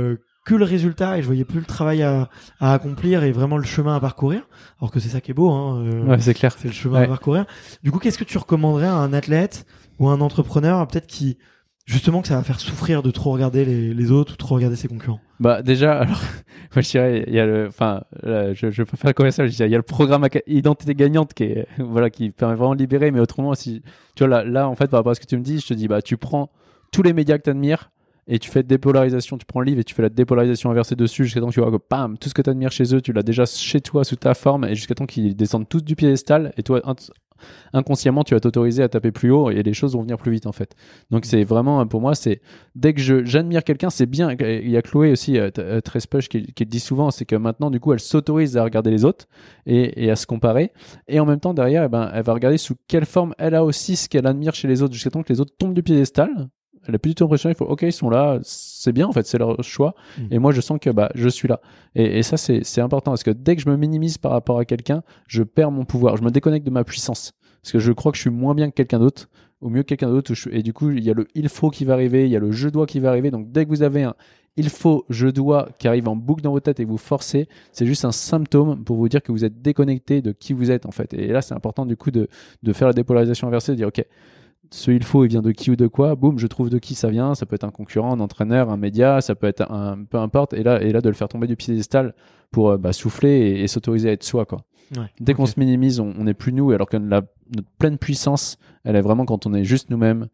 que le résultat et je voyais plus le travail à accomplir et vraiment le chemin à parcourir. Alors que c'est ça qui est beau, hein. Ouais, c'est clair. C'est le chemin à parcourir. Du coup, qu'est-ce que tu recommanderais à un athlète ou à un entrepreneur, peut-être qui, justement, que ça va faire souffrir de trop regarder les autres ou trop regarder ses concurrents? Bah, déjà, alors, moi, je dirais, il y a je peux faire commercial, je dirais, il y a le programme Identité Gagnante qui permet vraiment de libérer, mais autrement, si, tu vois, là, en fait, par rapport à ce que tu me dis, je te dis, bah, tu prends tous les médias que tu admires et tu fais dépolarisation, tu prends le livre et tu fais la dépolarisation inversée dessus jusqu'à temps que tu vois que, bam, tout ce que tu admires chez eux, tu l'as déjà chez toi sous ta forme et jusqu'à temps qu'ils descendent tous du piédestal et toi, inconsciemment tu vas t'autoriser à taper plus haut et les choses vont venir plus vite en fait. Donc c'est vraiment, pour moi, c'est dès que j'admire quelqu'un, c'est bien. Il y a Chloé aussi, Trespush, qui le dit souvent, c'est que maintenant du coup elle s'autorise à regarder les autres et à se comparer, et en même temps derrière elle va regarder sous quelle forme elle a aussi ce qu'elle admire chez les autres jusqu'à temps que les autres tombent du piédestal. Elle a plus du tout l'impression, il faut, ok, ils sont là, c'est bien en fait, c'est leur choix. Et moi, je sens que je suis là. Et ça, c'est important parce que dès que je me minimise par rapport à quelqu'un, je perds mon pouvoir, je me déconnecte de ma puissance. Parce que je crois que je suis moins bien que quelqu'un d'autre, ou mieux que quelqu'un d'autre. Et du coup, il y a le il faut qui va arriver, il y a le je dois qui va arriver. Donc dès que vous avez un il faut, je dois qui arrive en boucle dans votre tête et que vous forcez, c'est juste un symptôme pour vous dire que vous êtes déconnecté de qui vous êtes en fait. Et là, c'est important du coup de faire la dépolarisation inversée, de dire ok, ce il faut, il vient de qui ou de quoi, boum, je trouve de qui ça vient, ça peut être un concurrent, un entraîneur, un média, ça peut être peu importe, et là de le faire tomber du piédestal pour souffler et s'autoriser à être soi, quoi. Ouais, dès qu'on se minimise, on n'est plus nous, alors que notre pleine puissance, elle est vraiment quand on est juste nous-mêmes,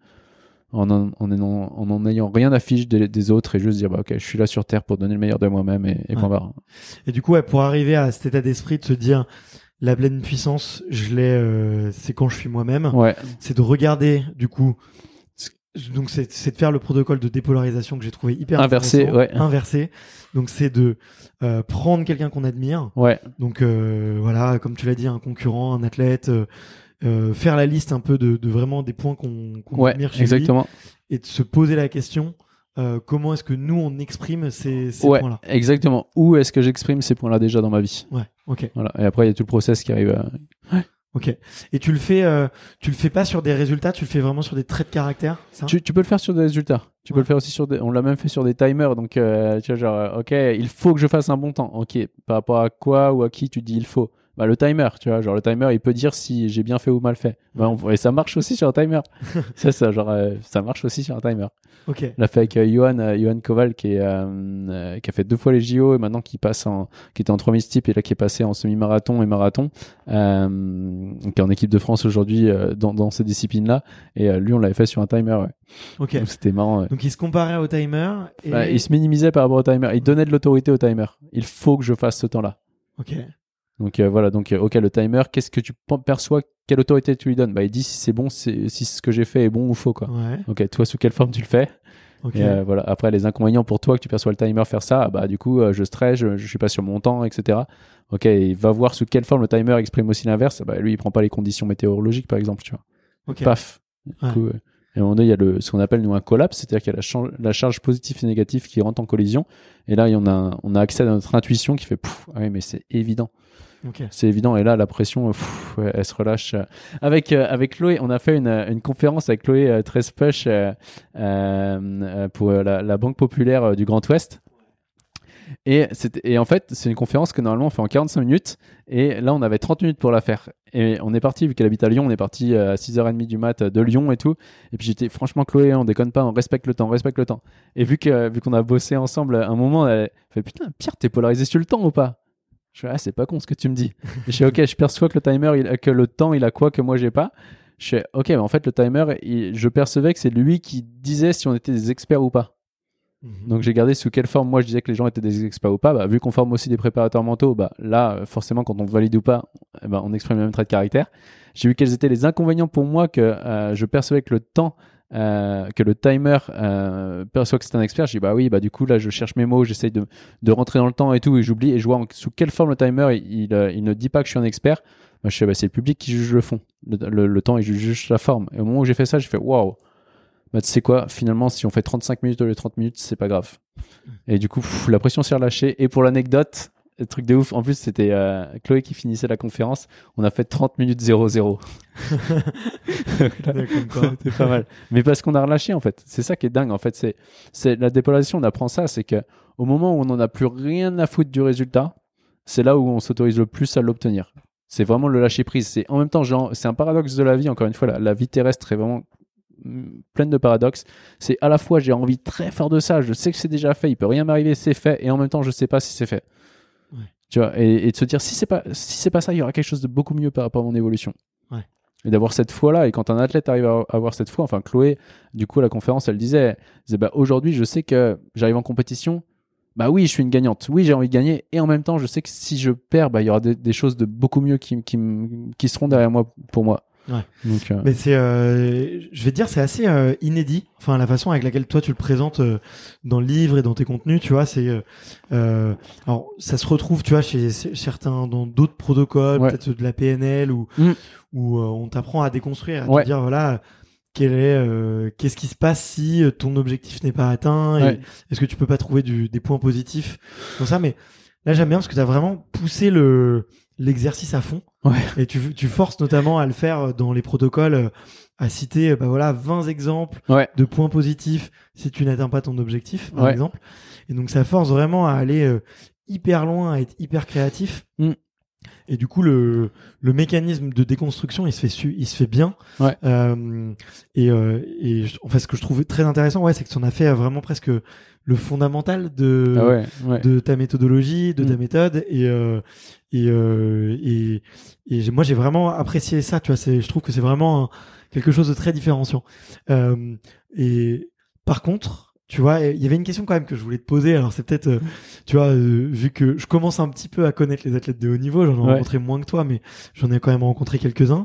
en ayant rien à fiche des autres et juste dire ok, je suis là sur Terre pour donner le meilleur de moi-même et point barre. Et du coup, pour arriver à cet état d'esprit de se dire la pleine puissance, je l'ai, c'est quand je suis moi-même. Ouais. C'est de regarder, du coup, donc c'est de faire le protocole de dépolarisation que j'ai trouvé hyper inversé, intéressant. ouais. Inversé. Donc c'est de prendre quelqu'un qu'on admire. Ouais. Donc voilà, comme tu l'as dit, un concurrent, un athlète, faire la liste un peu de vraiment des points qu'on admire chez exactement. lui, et de se poser la question. Comment est-ce que nous on exprime ces points-là? Exactement. Où est-ce que j'exprime ces points-là déjà dans ma vie? Ouais, ok. Voilà. Et après il y a tout le process qui arrive. Ouais. Ok. Et tu le fais pas sur des résultats, tu le fais vraiment sur des traits de caractère, ça? Tu peux le faire sur des résultats. Tu peux le faire aussi sur on l'a même fait sur des timers. Donc tu vois, genre ok, il faut que je fasse un bon temps. Ok. Par rapport à quoi ou à qui tu dis il faut? Le timer, tu vois, genre le timer, il peut dire si j'ai bien fait ou mal fait. Et ça marche aussi sur un timer. C'est ça, genre ça marche aussi sur un timer. Ok. On l'a fait avec Johan Koval qui a fait 2 fois les JO et maintenant qui était en 3000 steeps et là qui est passé en semi-marathon et marathon, qui est en équipe de France aujourd'hui dans ces disciplines-là. Et lui, on l'avait fait sur un timer. Ouais. Ok. Donc c'était marrant. Ouais. Donc il se comparait au timer. Et... il se minimisait par rapport au timer. Il donnait de l'autorité au timer. Il faut que je fasse ce temps-là. Ok. Donc voilà, ok, le timer, qu'est-ce que tu perçois, quelle autorité tu lui donnes? Il dit si c'est bon, si ce que j'ai fait est bon ou faux, quoi. Ouais. Ok, toi sous quelle forme tu le fais? Okay. Et voilà. Après les inconvénients pour toi que tu perçois le timer faire ça, du coup je stresse, je suis pas sur mon temps, etc. Ok, il va voir sous quelle forme le timer exprime aussi l'inverse. Lui il prend pas les conditions météorologiques par exemple, tu vois. Okay. Paf. Ouais. Du coup, et à un moment donné, il y a ce qu'on appelle nous un collapse, c'est-à-dire qu'il y a la charge positive et négative qui rentre en collision. Et là, on a accès à notre intuition qui fait ah oui, mais c'est évident. Okay. C'est évident. Et là, la pression, elle se relâche. Avec Chloé, on a fait une conférence avec Chloé Trespush pour la Banque Populaire du Grand Ouest. Et en fait, c'est une conférence que normalement on fait en 45 minutes. Et là, on avait 30 minutes pour la faire. Et on est parti, vu qu'elle habite à Lyon, on est parti à 6h30 du mat de Lyon et tout. Et puis j'étais, franchement, Chloé, on déconne pas, on respecte le temps. Et vu qu'on a bossé ensemble un moment, elle fait putain, Pierre, t'es polarisé sur le temps ou pas? Je fais, c'est pas con ce que tu me dis. Et je fais, ok, je perçois que le timer, que le temps, il a quoi que moi j'ai pas. Je fais, ok, mais en fait, le timer, je percevais que c'est lui qui disait si on était des experts ou pas. Donc j'ai gardé sous quelle forme moi je disais que les gens étaient des experts ou pas. Vu qu'on forme aussi des préparateurs mentaux, là forcément quand on valide ou pas, on exprime le même trait de caractère. J'ai vu quels étaient les inconvénients pour moi que je percevais que le temps, que le timer perçoit que c'est un expert. Je dis oui, du coup là je cherche mes mots, j'essaye de rentrer dans le temps et tout, et j'oublie, et je vois sous quelle forme le timer il ne dit pas que je suis un expert. Je fais c'est le public qui juge le fond, le temps il juge juste la forme. Et au moment où j'ai fait ça, j'ai fait waouh. Tu sais quoi, finalement, si on fait 35 minutes au lieu de 30 minutes, c'est pas grave. Et du coup, la pression s'est relâchée. Et pour l'anecdote, le truc de ouf. En plus, c'était Chloé qui finissait la conférence. On a fait 30 minutes 0-0. C'était pas mal. Mais parce qu'on a relâché, en fait. C'est ça qui est dingue. En fait, c'est la dépolarisation. On apprend ça. C'est que au moment où on n'en a plus rien à foutre du résultat, c'est là où on s'autorise le plus à l'obtenir. C'est vraiment le lâcher prise. C'est en même temps, c'est un paradoxe de la vie. Encore une fois, la vie terrestre est vraiment pleine de paradoxes. C'est à la fois j'ai envie très fort de ça, je sais que c'est déjà fait, il peut rien m'arriver, c'est fait, et en même temps je sais pas si c'est fait. Ouais. Tu vois, et de se dire si c'est pas ça, il y aura quelque chose de beaucoup mieux par rapport à mon évolution. Ouais. Et d'avoir cette foi-là, et quand un athlète arrive à avoir cette foi, enfin Chloé, du coup à la conférence, elle disait bah, aujourd'hui je sais que j'arrive en compétition, bah oui je suis une gagnante, oui j'ai envie de gagner, et en même temps je sais que si je perds, bah il y aura des choses de beaucoup mieux qui seront derrière moi pour moi. Ouais. Donc, mais c'est, je vais te dire, c'est assez inédit. Enfin, la façon avec laquelle toi tu le présentes dans le livre et dans tes contenus, tu vois, c'est, alors ça se retrouve, tu vois, chez certains dans d'autres protocoles, peut-être de la PNL où on t'apprend à déconstruire, à te dire voilà, qu'est-ce qui se passe si ton objectif n'est pas atteint, et est-ce que tu peux pas trouver des points positifs dans ça. Mais là, j'aime bien parce que t'as vraiment poussé l'exercice à fond. Ouais. Et tu forces notamment à le faire dans les protocoles, à citer 20 exemples de points positifs si tu n'atteins pas ton objectif, par exemple. Et donc ça force vraiment à aller hyper loin, à être hyper créatif. Et du coup le mécanisme de déconstruction il se fait bien. Et en fait ce que je trouvais très intéressant c'est que tu en as fait vraiment presque le fondamental de ta méthodologie, de ta méthode, et moi j'ai vraiment apprécié ça, tu vois, je trouve que c'est vraiment quelque chose de très différenciant. Et par contre, tu vois, il y avait une question quand même que je voulais te poser. Alors c'est peut-être, tu vois, vu que je commence un petit peu à connaître les athlètes de haut niveau, j'en ai rencontré moins que toi, mais j'en ai quand même rencontré quelques-uns.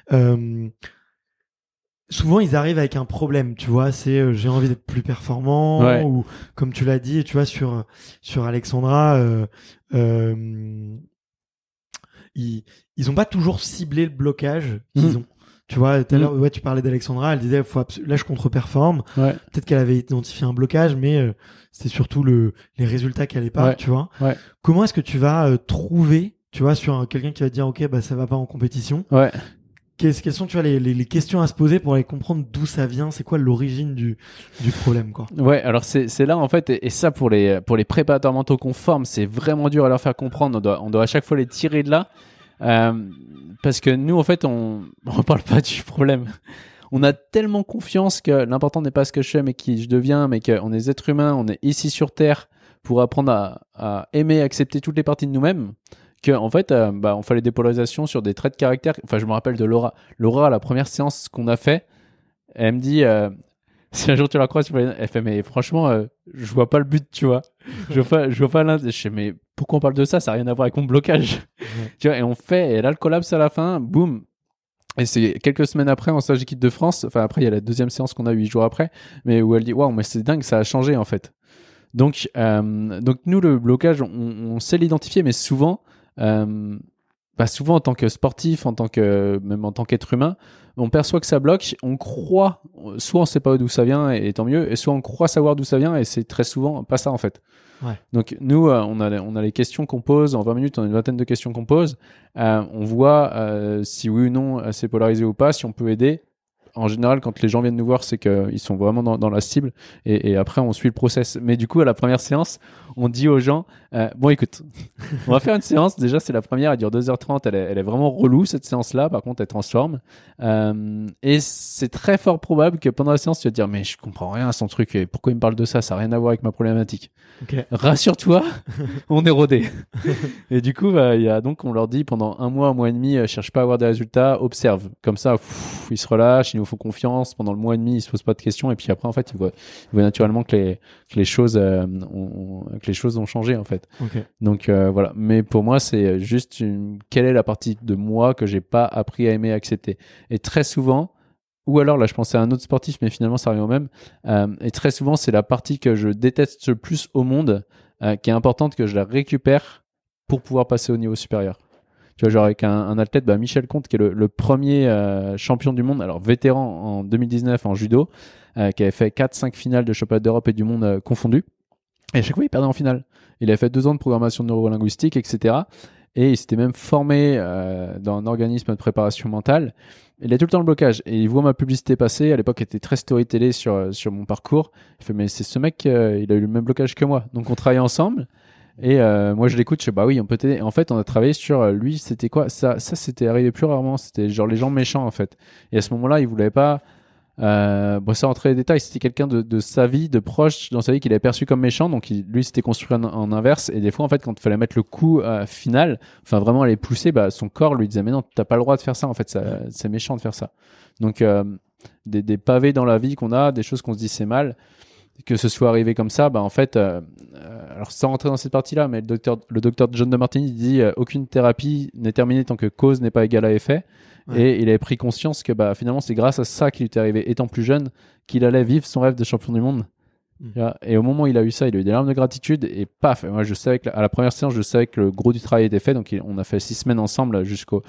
Souvent, ils arrivent avec un problème, tu vois, c'est j'ai envie d'être plus performant, ou comme tu l'as dit, tu vois, sur Alexandra, ils ont pas toujours ciblé le blocage qu'ils ont. Tu vois, tout à l'heure, tu parlais d'Alexandra, elle disait, là, je contre-performe. Peut-être qu'elle avait identifié un blocage, mais c'est surtout les résultats qui allaient pas, tu vois. Comment est-ce que tu vas trouver, tu vois, sur quelqu'un qui va te dire, ok, bah, ça va pas en compétition. Quelles sont, tu vois, les questions à se poser pour aller comprendre d'où ça vient, c'est quoi l'origine du problème, quoi. Ouais, alors c'est là, en fait, et ça, pour les préparateurs mentaux qu'on forme, c'est vraiment dur à leur faire comprendre. On doit à chaque fois les tirer de là. Parce que nous, en fait, on parle pas du problème. On a tellement confiance que l'important n'est pas ce que je fais, mais qui je deviens, mais qu'on est des êtres humains, on est ici sur Terre pour apprendre à aimer, accepter toutes les parties de nous-mêmes, que en fait, on fait les dépolarisations sur des traits de caractère. Enfin, je me rappelle de Laura. Laura, la première séance qu'on a fait, elle me dit, si un jour tu la croises, elle fait, mais franchement, je vois pas le but, tu vois. Je vois pas l'un. Je sais, mais pourquoi on parle de ça? Ça n'a rien à voir avec mon blocage. Tu vois, et on fait, et là, le collapse à la fin, boum. Et c'est quelques semaines après, en stage équipe de France. Enfin, après, il y a la deuxième séance qu'on a 8 jours après, mais où elle dit, waouh, mais c'est dingue, ça a changé, en fait. Donc nous, le blocage, on sait l'identifier, mais souvent, souvent en tant que sportif, même en tant qu'être humain, on perçoit que ça bloque, on croit, soit on sait pas d'où ça vient, et tant mieux, et soit on croit savoir d'où ça vient, et c'est très souvent pas ça, en fait. Donc nous, on a les questions qu'on pose, en 20 minutes, on a une vingtaine de questions qu'on pose, on voit si oui ou non c'est polarisé ou pas, si on peut aider. En général, quand les gens viennent nous voir, c'est qu'ils sont vraiment dans la cible, et après on suit le process. Mais du coup, à la première séance, on dit aux gens, bon écoute, on va faire une séance, déjà c'est la première, elle dure 2h30, elle est vraiment relou cette séance-là, par contre elle transforme, et c'est très fort probable que pendant la séance tu vas te dire, mais je comprends rien à son truc, et pourquoi il me parle de ça, ça n'a rien à voir avec ma problématique. Rassure-toi, on est rodé. Et du coup, donc on leur dit pendant un mois et demi, cherche pas à avoir des résultats, observe, comme ça ils se relâchent, ils nous font confiance, pendant le mois et demi ils se posent pas de questions, et puis après en fait ils voient naturellement que les choses ont changé, en fait. Donc voilà, mais pour moi c'est juste quelle est la partie de moi que j'ai pas appris à aimer et accepter. Et très souvent, ou alors là je pensais à un autre sportif, mais finalement ça revient au même, et très souvent c'est la partie que je déteste le plus au monde, qui est importante, que je la récupère pour pouvoir passer au niveau supérieur. Tu vois, genre avec un athlète, Michel Comte, qui est le premier champion du monde, alors vétéran en 2019 en judo, qui avait fait 4-5 finales de championnat d'Europe et du monde confondus. Et à chaque fois, il perdait en finale. Il avait fait 2 ans de programmation neurolinguistique, etc. Et il s'était même formé dans un organisme de préparation mentale. Il a tout le temps le blocage. Et il voit ma publicité passer. À l'époque, il était très storytellé sur mon parcours. Il fait, mais c'est ce mec, il a eu le même blocage que moi. Donc, on travaille ensemble. Et moi, je l'écoute. Je fais, bah oui, on peut t'aider. En fait, on a travaillé sur lui. C'était quoi? Ça, c'était arrivé plus rarement. C'était genre les gens méchants, en fait. Et à ce moment-là, il voulait pas. Bon, ça rentrer les détails, c'était quelqu'un de sa vie, de proche dans sa vie qu'il avait perçu comme méchant, donc lui s'était construit en inverse, et des fois en fait quand il fallait mettre le coup final, enfin vraiment aller pousser, bah, son corps lui disait mais non, t'as pas le droit de faire ça, en fait c'est méchant de faire ça. Donc des pavés dans la vie qu'on a, des choses qu'on se dit c'est mal, que ce soit arrivé comme ça, bah en fait alors sans rentrer dans cette partie là, mais le docteur John DeMartini dit aucune thérapie n'est terminée tant que cause n'est pas égale à effet. Ouais. Et il avait pris conscience que bah, finalement c'est grâce à ça qu'il était arrivé étant plus jeune qu'il allait vivre son rêve de champion du monde. Et au moment où il a eu ça, il a eu des larmes de gratitude et paf, moi je savais qu'à la première séance je savais que le gros du travail était fait, donc on a fait 6 semaines ensemble jusqu'au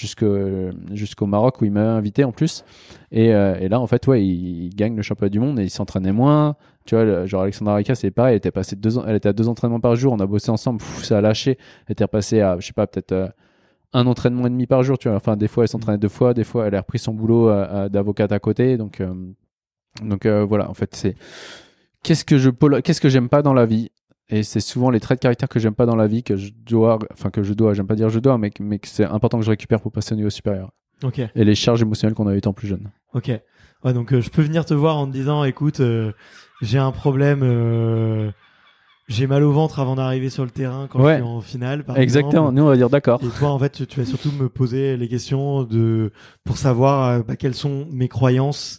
Maroc où il m'avait invité en plus, et là en fait ouais, il gagne le championnat du monde et il s'entraînait moins, tu vois, genre Alexandra Rika c'est pareil, elle était à 2 entraînements par jour, on a bossé ensemble, ça a lâché, elle était repassée à je sais pas peut-être un entraînement et demi par jour, tu vois. Enfin, des fois, elle s'entraînait 2 fois, des fois, elle a repris son boulot d'avocate à côté. Donc voilà, en fait, c'est qu'est-ce que j'aime pas dans la vie. Et c'est souvent les traits de caractère que j'aime pas dans la vie j'aime pas dire je dois, mais que c'est important que je récupère pour passer au niveau supérieur. Ok. Et les charges émotionnelles qu'on a étant plus jeune. Ok. Ouais, donc je peux venir te voir en te disant, écoute, j'ai un problème. J'ai mal au ventre avant d'arriver sur le terrain quand je suis en finale, par Exactement. exemple. Nous, on va dire d'accord. Et toi, en fait, tu vas surtout me poser les questions pour savoir quelles sont mes croyances,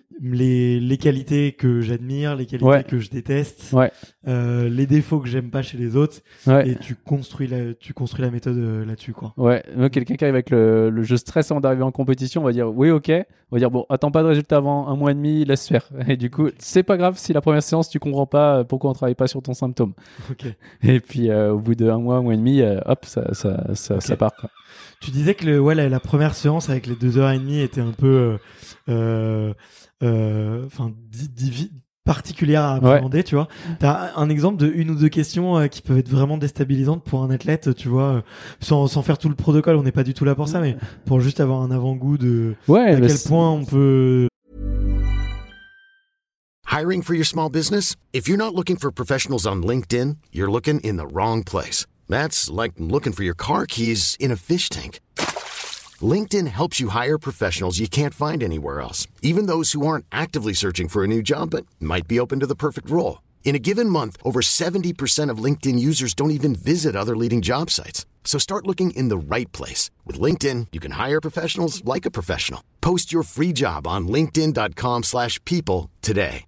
les qualités que j'admire, les qualités que je déteste, les défauts que j'aime pas chez les autres. Et tu construis la méthode là-dessus, quoi. Ouais. Quelqu'un qui arrive avec le jeu stress avant d'arriver en compétition, on va dire oui, ok. On va dire bon, attends pas de résultat avant 1 mois et demi, laisse faire. Et du coup, c'est pas grave si la première séance tu comprends pas pourquoi on travaille pas sur ton symptôme. Okay. Et puis au bout de 1 mois, 1 mois et demi, hop, ça part, quoi. Tu disais que la première séance avec les 2h30 était un peu particulière à appréhender, tu vois. T'as un exemple de 1 ou 2 questions qui peuvent être vraiment déstabilisantes pour un athlète, tu vois, sans faire tout le protocole, on n'est pas du tout là pour ça, mais pour juste avoir un avant-goût de à quel point on peut... Hiring for your small business? If you're not looking for professionals on LinkedIn, you're looking in the wrong place. That's like looking for your car keys in a fish tank. LinkedIn helps you hire professionals you can't find anywhere else, even those who aren't actively searching for a new job but might be open to the perfect role. In a given month, over 70% of LinkedIn users don't even visit other leading job sites. So start looking in the right place. With LinkedIn, you can hire professionals like a professional. Post your free job on linkedin.com/people today.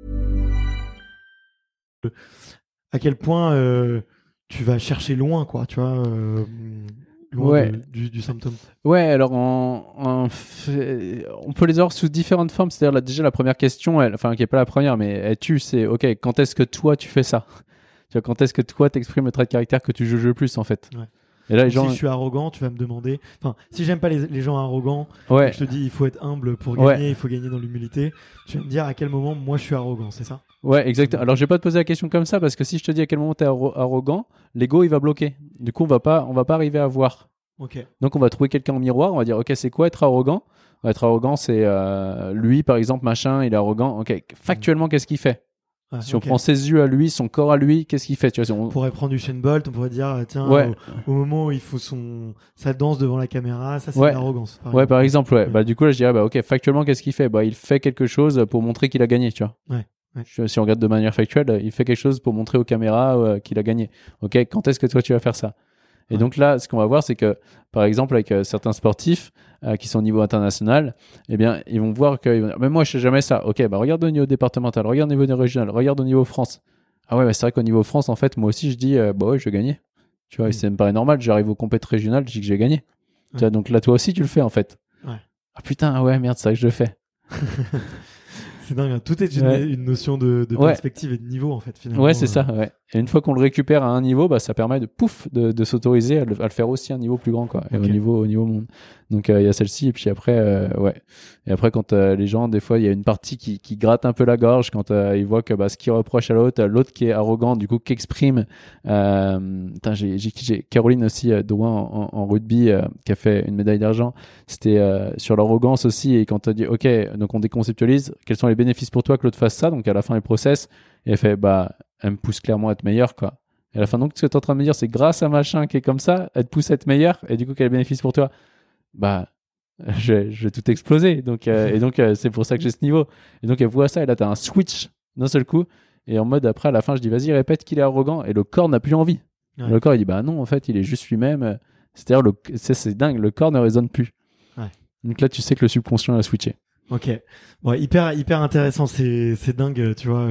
À quel point tu vas chercher loin, quoi, tu vois, loin du symptôme. Ouais, alors on peut les avoir sous différentes formes. C'est-à-dire déjà la première question, qui est pas la première, mais c'est ok, quand est-ce que toi tu fais ça? Tu vois, quand est-ce que toi t'exprimes le trait de caractère que tu juges le plus, en fait? Ouais. Et là, les gens... Si je suis arrogant, tu vas me demander. Enfin, si j'aime pas les gens arrogants, je te dis il faut être humble pour gagner, il faut gagner dans l'humilité. Tu vas me dire à quel moment moi je suis arrogant, c'est ça? Ouais, exactement. Alors je vais pas te poser la question comme ça, parce que si je te dis à quel moment t'es arrogant, l'ego il va bloquer. Du coup on va pas arriver à voir. Okay. Donc on va trouver quelqu'un au miroir, on va dire ok, c'est quoi être arrogant? Être arrogant, c'est lui par exemple, machin, il est arrogant. Ok, factuellement qu'est-ce qu'il fait? Si on prend ses yeux à lui, son corps à lui, qu'est-ce qu'il fait? Tu vois, on pourrait prendre Usain Bolt, on pourrait dire tiens, au moment où il faut sa danse devant la caméra, ça c'est l'arrogance. Par exemple, Bah du coup là je dirais ok, factuellement qu'est-ce qu'il fait? Bah il fait quelque chose pour montrer qu'il a gagné, tu vois. Si on regarde de manière factuelle, il fait quelque chose pour montrer aux caméras qu'il a gagné. Ok, quand est-ce que toi tu vas faire ça? Et donc là, ce qu'on va voir, c'est que, par exemple, avec certains sportifs qui sont au niveau international, eh bien, ils vont voir que, mais moi, je fais jamais ça. Ok, bah regarde au niveau départemental, regarde au niveau régional, regarde au niveau France. Ah ouais, bah c'est vrai qu'au niveau France, en fait, moi aussi, je dis, je vais gagner. Tu vois, et ça me paraît normal. J'arrive aux compétitions régionales, je dis que je vais gagner. Tu vois, donc là, toi aussi, tu le fais, en fait. Ouais. Ah putain, ouais, merde, c'est vrai que je le fais. C'est dingue, hein. Tout est une notion de perspective et de niveau, en fait, finalement. Ouais, c'est ça, ouais. Et une fois qu'on le récupère à un niveau, bah, ça permet de s'autoriser à le faire aussi à un niveau plus grand, quoi. Et Okay. au niveau monde. Donc, il y a celle-ci, et puis après, ouais. Et après, quand les gens, des fois, il y a une partie qui gratte un peu la gorge, quand ils voient que ce qu'ils reprochent à l'autre qui est arrogant, du coup, qui exprime. J'ai Caroline aussi, Drouin en rugby, qui a fait une médaille d'argent. C'était sur l'arrogance aussi, et quand tu dit, OK, donc on déconceptualise, quels sont les bénéfices pour toi que l'autre fasse ça? Donc, à la fin, les process, et elle fait, elle me pousse clairement à être meilleur, quoi. Et à la fin, donc, ce que tu es en train de me dire, c'est grâce à machin qui est comme ça, elle te pousse à être meilleur, et du coup, quel bénéfice pour toi? Je vais tout exploser. Donc, c'est pour ça que j'ai ce niveau. Et donc, elle voit ça, et là, tu as un switch d'un seul coup. Et en mode, après, à la fin, je dis, vas-y, répète qu'il est arrogant. Et le corps n'a plus envie. Ouais. Le corps, il dit, non, en fait, il est juste lui-même. C'est-à-dire, c'est dingue, le corps ne résonne plus. Ouais. Donc là, tu sais que le subconscient a switché. Ok. Bon, hyper intéressant. C'est dingue, tu vois.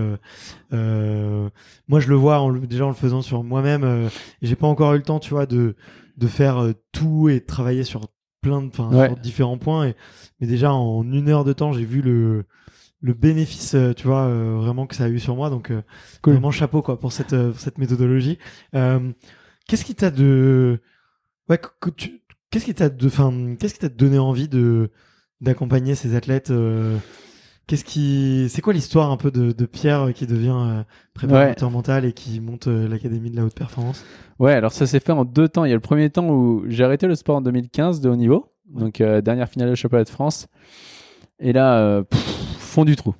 Moi, je le vois déjà en le faisant sur moi-même. Et j'ai pas encore eu le temps, tu vois, de faire tout et de travailler sur sur différents points. Mais déjà, en 1 heure de temps, j'ai vu le bénéfice, tu vois, vraiment que ça a eu sur moi. Donc, Cool. Vraiment chapeau, quoi, pour cette méthodologie. Qu'est-ce qui t'a qu'est-ce qui t'a donné envie d'accompagner ces athlètes? C'est quoi l'histoire un peu de Pierre qui devient préparateur mental et qui monte l'académie de la haute performance? Ouais, alors ça s'est fait en 2 temps. Il y a le premier temps où j'ai arrêté le sport en 2015 de haut niveau, donc dernière finale de championnat de France. Et là, fond du trou.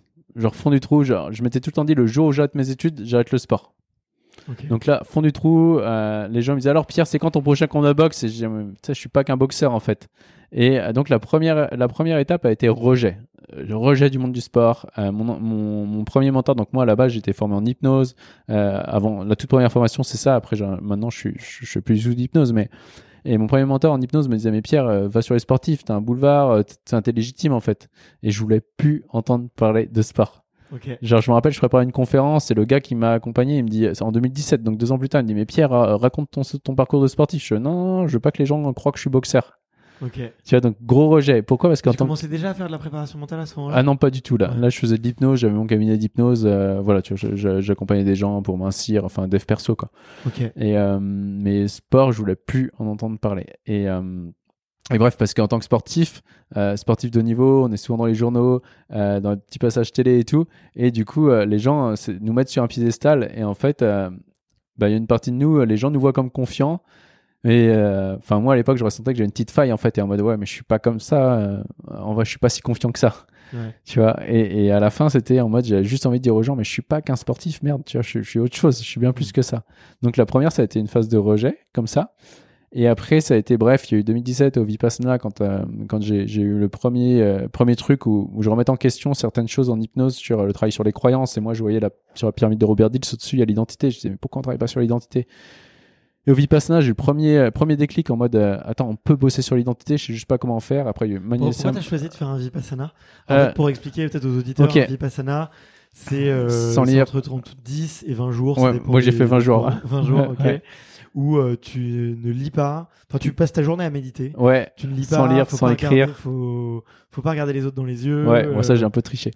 Je m'étais tout le temps dit, le jour où j'arrête mes études, j'arrête le sport. Okay. Donc là, fond du trou, les gens me disaient, alors Pierre, c'est quand ton prochain combat boxe? Et je dis, je suis pas qu'un boxeur en fait. Et donc la première étape a été rejet. Le rejet du monde du sport. Mon premier mentor, donc moi à la base j'étais formé en hypnose. Avant la toute première formation, c'est ça. Après, maintenant je suis plus du tout d'hypnose, mais et mon premier mentor en hypnose me disait, mais Pierre, va sur les sportifs, t'as un boulevard, t'es légitime en fait. Et je voulais plus entendre parler de sport. Okay. Genre, je me rappelle, je préparais une conférence et le gars qui m'a accompagné, il me dit, c'est en 2017, donc 2 ans plus tard, il me dit, mais Pierre, raconte ton parcours de sportif. Je dis, non, je veux pas que les gens croient que je suis boxeur. Okay. Tu vois, donc gros rejet. Pourquoi? Parce que tu commençais déjà à faire de la préparation mentale à ce moment-là? Ah non, pas du tout là. Ouais. Là, je faisais de l'hypnose, j'avais mon cabinet d'hypnose. Voilà, tu vois, j'accompagnais des gens pour mincir, enfin, dev perso quoi. Okay. Et mais sport, je voulais plus en entendre parler. Et bref, parce qu'en tant que sportif de haut niveau, on est souvent dans les journaux, dans les petits passages télé et tout. Et du coup, les gens nous mettent sur un piédestal. Et en fait, il y a une partie de nous, les gens nous voient comme confiants. Et moi, à l'époque, je ressentais que j'avais une petite faille en fait. Et en mode, ouais, mais je suis pas comme ça. En vrai, je suis pas si confiant que ça. Ouais. Tu vois. Et à la fin, c'était en mode, j'avais juste envie de dire aux gens, mais je suis pas qu'un sportif, merde. Tu vois, je suis autre chose. Je suis bien plus que ça. Donc la première, ça a été une phase de rejet, comme ça. Et après, ça a été bref. Il y a eu 2017 au Vipassana quand j'ai eu le premier truc où je remettais en question certaines choses en hypnose sur le travail sur les croyances. Et moi, je voyais sur la pyramide de Robert Dills au-dessus, il y a l'identité. Je disais, mais pourquoi on travaille pas sur l'identité? Et au Vipassana, j'ai eu le premier déclic en mode attends, on peut bosser sur l'identité, je sais juste pas comment faire. Après, il y a eu Pourquoi t'as choisi de faire un Vipassana? En fait, pour expliquer peut-être aux auditeurs, un Vipassana, c'est entre 10 et 20 jours. Ouais, moi, j'ai fait 20 jours. 20 jours, ok. Ouais. Où tu ne lis pas, enfin tu passes ta journée à méditer. Ouais. Tu ne lis pas, sans lire, sans écrire. Faut pas regarder les autres dans les yeux. Ouais, moi ça j'ai un peu triché.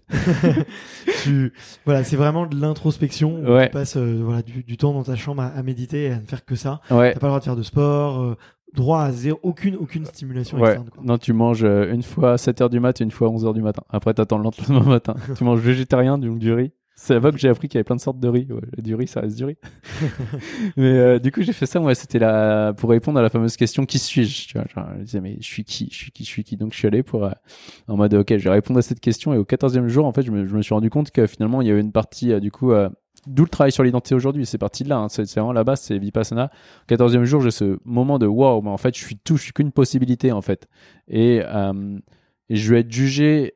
Voilà, c'est vraiment de l'introspection. Ouais. Tu passes du temps dans ta chambre à méditer et à ne faire que ça. Ouais. T'as pas le droit de faire de sport. Droit à aucune stimulation externe. Quoi. Non, tu manges une fois à 7h du mat et une fois à 11h du matin. Après, t'attends le lendemain matin. Tu manges végétarien, donc du riz. C'est là-bas que j'ai appris qu'il y avait plein de sortes de riz. Ouais, du riz, ça reste du riz. Mais du coup, j'ai fait ça. Moi, c'était pour répondre à la fameuse question qui suis-je. Tu vois, genre, je disais mais je suis qui. Donc, je suis allé en mode ok, je vais répondre à cette question. Et au 14e jour, en fait, je me suis rendu compte que finalement, il y avait une partie d'où le travail sur l'identité aujourd'hui. C'est parti de là. Hein. C'est vraiment la base, c'est Vipassana. Au 14e jour, j'ai ce moment de waouh, mais en fait, je suis qu'une possibilité en fait. Et je vais être jugé.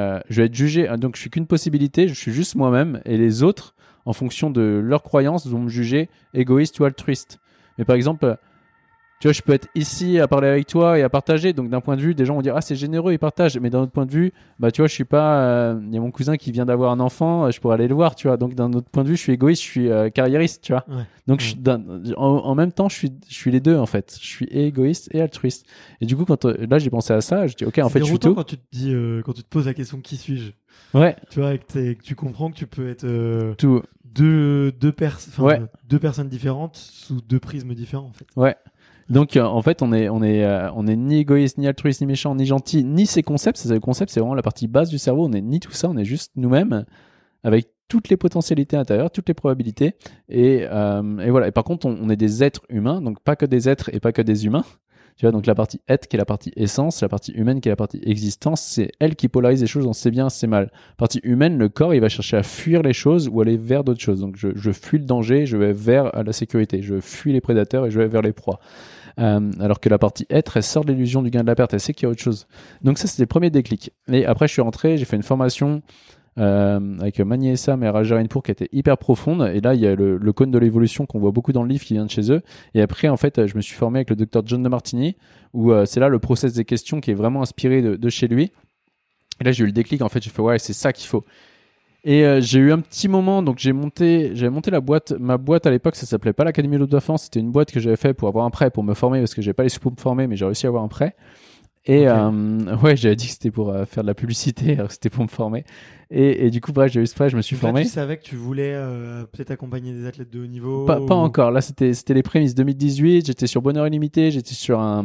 Donc je suis qu'une possibilité, je suis juste moi-même, et les autres, en fonction de leurs croyances, vont me juger égoïste ou altruiste. Mais par exemple, Tu vois, je peux être ici à parler avec toi et à partager. Donc, d'un point de vue, des gens vont dire, ah, c'est généreux, il partage. Mais d'un autre point de vue, bah, tu vois, je suis pas, il y a mon cousin qui vient d'avoir un enfant, je pourrais aller le voir, tu vois. Donc, d'un autre point de vue, je suis égoïste, je suis carriériste, tu vois. Ouais. Donc, Ouais. en même temps, je suis les deux, en fait. Je suis égoïste et altruiste. Et du coup, là, j'ai pensé à ça, je dis, ok, en C'est fait, je suis déroutant tout. quand tu te dis, quand tu te poses la question qui suis-je, Ouais, tu vois, et que tu comprends que tu peux être tout. deux Ouais. personnes différentes sous deux prismes différents en fait. Ouais. Donc en fait on est ni égoïste, ni altruiste, ni méchant, ni gentil, ni ces concepts. Le concept, c'est vraiment la partie basse du cerveau. On est ni tout ça, on est juste nous-mêmes avec toutes les potentialités intérieures, toutes les probabilités. Et voilà. Et par contre, on est des êtres humains, donc pas que des êtres et pas que des humains. Tu vois, donc la partie être qui est la partie essence, la partie humaine qui est la partie existence, c'est elle qui polarise les choses en c'est bien, c'est mal. Partie humaine, le corps, il va chercher à fuir les choses ou aller vers d'autres choses. Donc je fuis le danger, je vais vers la sécurité, je fuis les prédateurs et je vais vers les proies. Alors que la partie être, elle sort de l'illusion du gain de la perte, elle sait qu'il y a autre chose. Donc ça, c'est les premiers déclics. Et après, je suis rentré, j'ai fait une formation avec Magny Essam et Raja Rainpour qui était hyper profonde. Et là, il y a le cône de l'évolution qu'on voit beaucoup dans le livre qui vient de chez eux. Et après, en fait, je me suis formé avec le docteur John de Martini, où c'est là le process des questions qui est vraiment inspiré de chez lui. Et là, j'ai eu le déclic. En fait, j'ai fait ouais, c'est ça qu'il faut. Et j'ai eu un petit moment, donc j'avais monté ma boîte à l'époque, ça s'appelait pas l'Académie de l'Auto-Défense, c'était une boîte que j'avais fait pour avoir un prêt, pour me former, parce que j'avais pas les sous pour me former, mais j'ai réussi à avoir un prêt. Et ouais, j'avais dit que c'était pour faire de la publicité, alors que c'était pour me former. Et du coup, bref, j'ai eu ce prêt, je me suis Donc là, formé. tu savais que tu voulais peut-être accompagner des athlètes de haut niveau Pas encore. Là, c'était les prémices 2018. J'étais sur Bonheur Illimité. J'étais sur un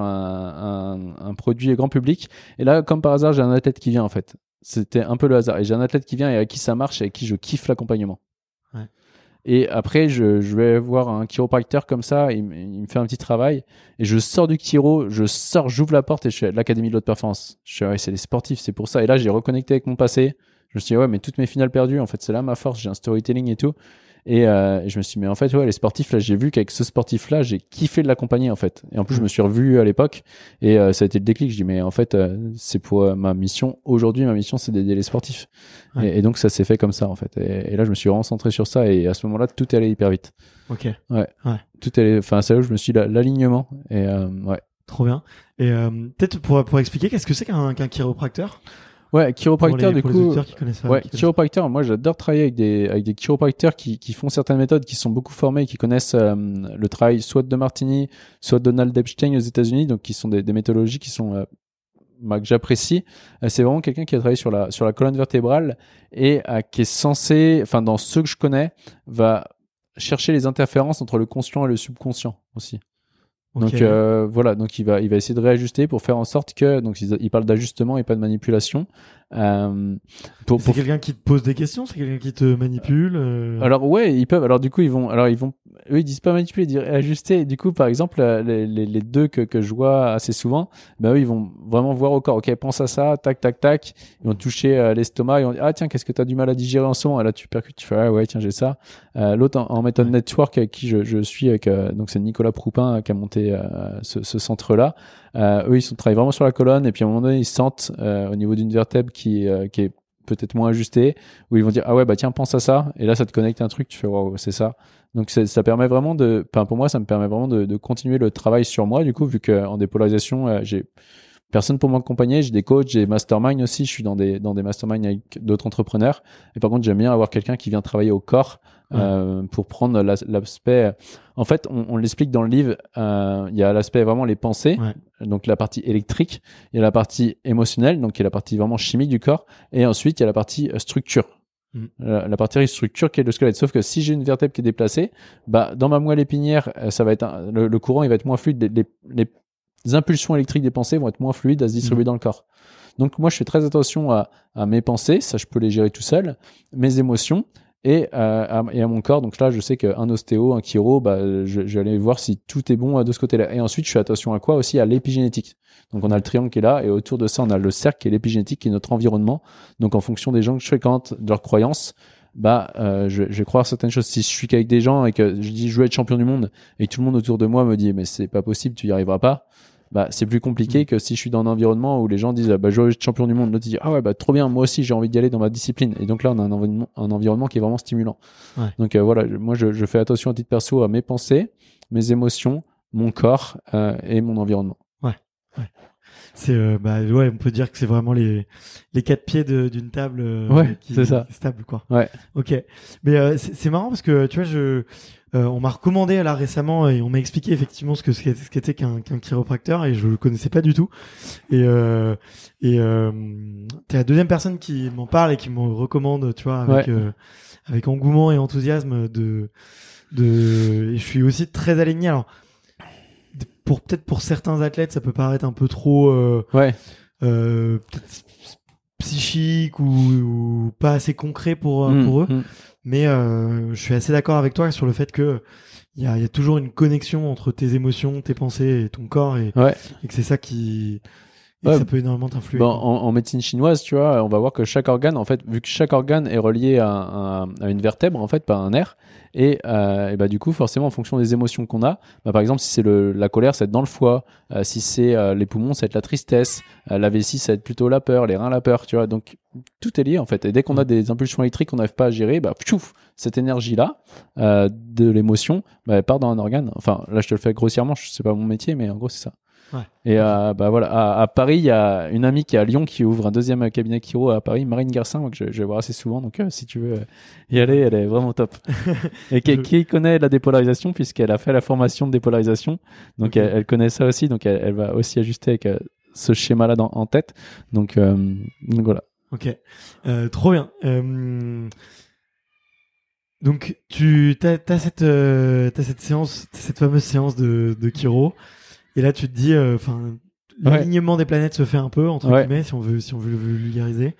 produit grand public. Et là, comme par hasard, j'ai un athlète qui vient, en fait. C'était un peu le hasard. Et j'ai un athlète qui vient et avec qui ça marche et avec qui je kiffe l'accompagnement. Ouais. Et après, je vais voir un chiropracteur comme ça. Il me fait un petit travail. Et je sors du chiro. J'ouvre la porte et je suis à l'Académie de l'Haute Performance. Je suis ouais, c'est les sportifs, c'est pour ça. Et là, j'ai reconnecté avec mon passé. Je me suis dit, ouais, mais toutes mes finales perdues, en fait, c'est là ma force. J'ai un storytelling et tout. Et je me suis dit, mais en fait, ouais, les sportifs, là, j'ai vu qu'avec ce sportif-là, j'ai kiffé de l'accompagner, en fait. Et en plus, je me suis revu à l'époque. Et ça a été le déclic. Je dis, mais en fait, c'est pour ma mission. Aujourd'hui, ma mission, c'est d'aider les sportifs. Ouais. Et donc, ça s'est fait comme ça, en fait. Et là, je me suis vraiment centré sur ça. Et à ce moment-là, tout est allé hyper vite. Ok. Ouais. Tout est allé, enfin, c'est là où je me suis dit, l'alignement. Et ouais. Trop bien. Et peut-être pour expliquer, qu'est-ce que c'est qu'un chiropracteur? Ouais, chiropracteur, du coup. Ouais, chiropracteur, moi j'adore travailler avec des chiropracteurs qui font certaines méthodes, qui sont beaucoup formés, qui connaissent le travail soit de Martini, soit de Donald Epstein aux États-Unis, donc qui sont des méthodologies qui sont que j'apprécie. C'est vraiment quelqu'un qui a travaillé sur la colonne vertébrale et qui est censé, enfin dans ceux que je connais, va chercher les interférences entre le conscient et le subconscient aussi. Donc voilà, donc il va essayer de réajuster pour faire en sorte que, donc il parle d'ajustement et pas de manipulation. C'est quelqu'un qui te pose des questions, c'est quelqu'un qui te manipule. Alors ouais, ils peuvent. Alors du coup ils vont, eux ils disent pas manipuler, ils disent réajuster. Du coup par exemple les deux que je vois assez souvent, ben eux ils vont vraiment voir au corps. Ok, pense à ça, tac tac tac. Ils vont toucher l'estomac, ils vont dire ah tiens qu'est-ce que t'as du mal à digérer en ce moment. Et là tu percutes, tu fais ah ouais tiens j'ai ça. L'autre en méthode network avec qui je suis avec donc c'est Nicolas Proupin qui a monté ce centre là. Eux ils travaillent vraiment sur la colonne et puis à un moment donné ils sentent au niveau d'une vertèbre qui est peut-être moins ajustée, où ils vont dire ah ouais bah tiens pense à ça, et là ça te connecte un truc, tu fais waouh c'est ça. Donc ça permet vraiment pour moi ça me permet vraiment de continuer le travail sur moi, du coup vu qu'en dépolarisation j'ai personne pour m'accompagner, j'ai des coachs, j'ai des masterminds aussi, je suis dans des masterminds avec d'autres entrepreneurs, et par contre j'aime bien avoir quelqu'un qui vient travailler au corps pour prendre l'aspect. En fait on l'explique dans le livre, il y a l'aspect vraiment les pensées, donc la partie électrique, il y a la partie émotionnelle, donc qui est la partie vraiment chimique du corps, et ensuite il y a la partie structure. La partie structure qui est le squelette. Sauf que si j'ai une vertèbre qui est déplacée, bah dans ma moelle épinière ça va être le courant il va être moins fluide, les impulsions électriques des pensées vont être moins fluides à se distribuer dans le corps. Donc moi je fais très attention à mes pensées, ça je peux les gérer tout seul, mes émotions et à mon corps. Donc là je sais qu'un ostéo, un chiro, bah je vais aller voir si tout est bon de ce côté-là. Et ensuite je fais attention à quoi aussi? À l'épigénétique. Donc on a le triangle qui est là et autour de ça on a le cercle qui est l'épigénétique, qui est notre environnement. Donc en fonction des gens que je fréquente, de leurs croyances, je vais croire certaines choses. Si je suis qu'avec des gens et que je dis je veux être champion du monde et que tout le monde autour de moi me dit mais c'est pas possible, tu y arriveras pas, c'est plus compliqué que si je suis dans un environnement où les gens disent je veux être champion du monde, l'autre dit ah ouais trop bien, moi aussi j'ai envie d'y aller dans ma discipline, et donc là on a un environnement qui est vraiment stimulant. Donc voilà, moi je fais attention à titre perso à mes pensées, mes émotions, mon corps et mon environnement. C'est on peut dire que c'est vraiment les quatre pieds d'une table qui c'est ça. est stable, quoi. Ouais. Ok. Mais c'est marrant parce que tu vois, on m'a recommandé là récemment et on m'a expliqué effectivement ce qu'était qu'un chiropracteur et je le connaissais pas du tout. Et t'es la deuxième personne qui m'en parle et qui me recommande, tu vois, avec engouement et enthousiasme et je suis aussi très aligné. Alors peut-être pour certains athlètes, ça peut paraître un peu trop peut-être psychique ou pas assez concret pour eux. Mais je suis assez d'accord avec toi sur le fait que il y a toujours une connexion entre tes émotions, tes pensées et ton corps et que c'est ça qui ça peut énormément t'influer. En médecine chinoise, tu vois, on va voir que chaque organe, en fait, vu que chaque organe est relié à une vertèbre, en fait, pas un nerf, et du coup, forcément, en fonction des émotions qu'on a, par exemple, si c'est la colère, ça va être dans le foie, si c'est les poumons, ça va être la tristesse, la vessie, ça va être plutôt la peur, les reins, la peur, tu vois, donc tout est lié, en fait, et dès qu'on a des impulsions électriques qu'on n'arrive pas à gérer, cette énergie-là, de l'émotion, elle part dans un organe, enfin, là, je te le fais grossièrement, c'est pas mon métier, mais en gros, c'est ça. Ouais. Et à Paris, il y a une amie qui est à Lyon qui ouvre un deuxième cabinet chiro à Paris, Marine Garcin, que je vais voir assez souvent. Donc, si tu veux y aller, elle est vraiment top. Et qui connaît la dépolarisation puisqu'elle a fait la formation de dépolarisation. Donc, elle connaît ça aussi. Donc, elle va aussi ajuster avec ce schéma-là en tête. Donc voilà. Ok, trop bien. Donc, t'as cette séance, cette fameuse séance de chiro. Et là, tu te dis, l'alignement des planètes se fait un peu entre guillemets, si on veut le vulgariser.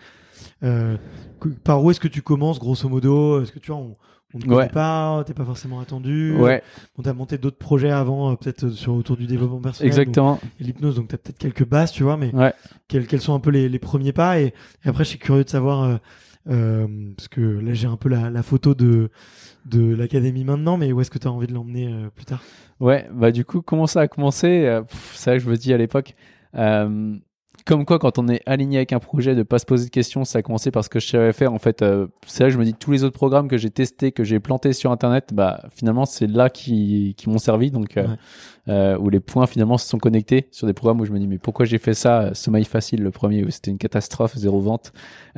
Par où est-ce que tu commences, grosso modo? Est-ce que tu vois, on ne connaît pas, t'es pas forcément attendu. On t'a monté d'autres projets avant, peut-être autour du développement personnel. Exactement. Et l'hypnose, donc t'as peut-être quelques bases, tu vois, mais quels sont un peu les premiers pas et après, je suis curieux de savoir, parce que là, j'ai un peu la photo de l'académie maintenant, mais où est-ce que tu as envie de l'emmener plus tard? Du coup, comment ça a commencé? C'est vrai que je me dis à l'époque, comme quoi, quand on est aligné avec un projet, de pas se poser de questions, ça a commencé par ce que je savais faire. En fait, c'est là que je me dis tous les autres programmes que j'ai testés, que j'ai plantés sur Internet, finalement, c'est là qui m'ont servi. Donc, où les points finalement se sont connectés sur des programmes où je me dis mais pourquoi j'ai fait ça? Sommeil facile, le premier, où c'était une catastrophe, 0 vente.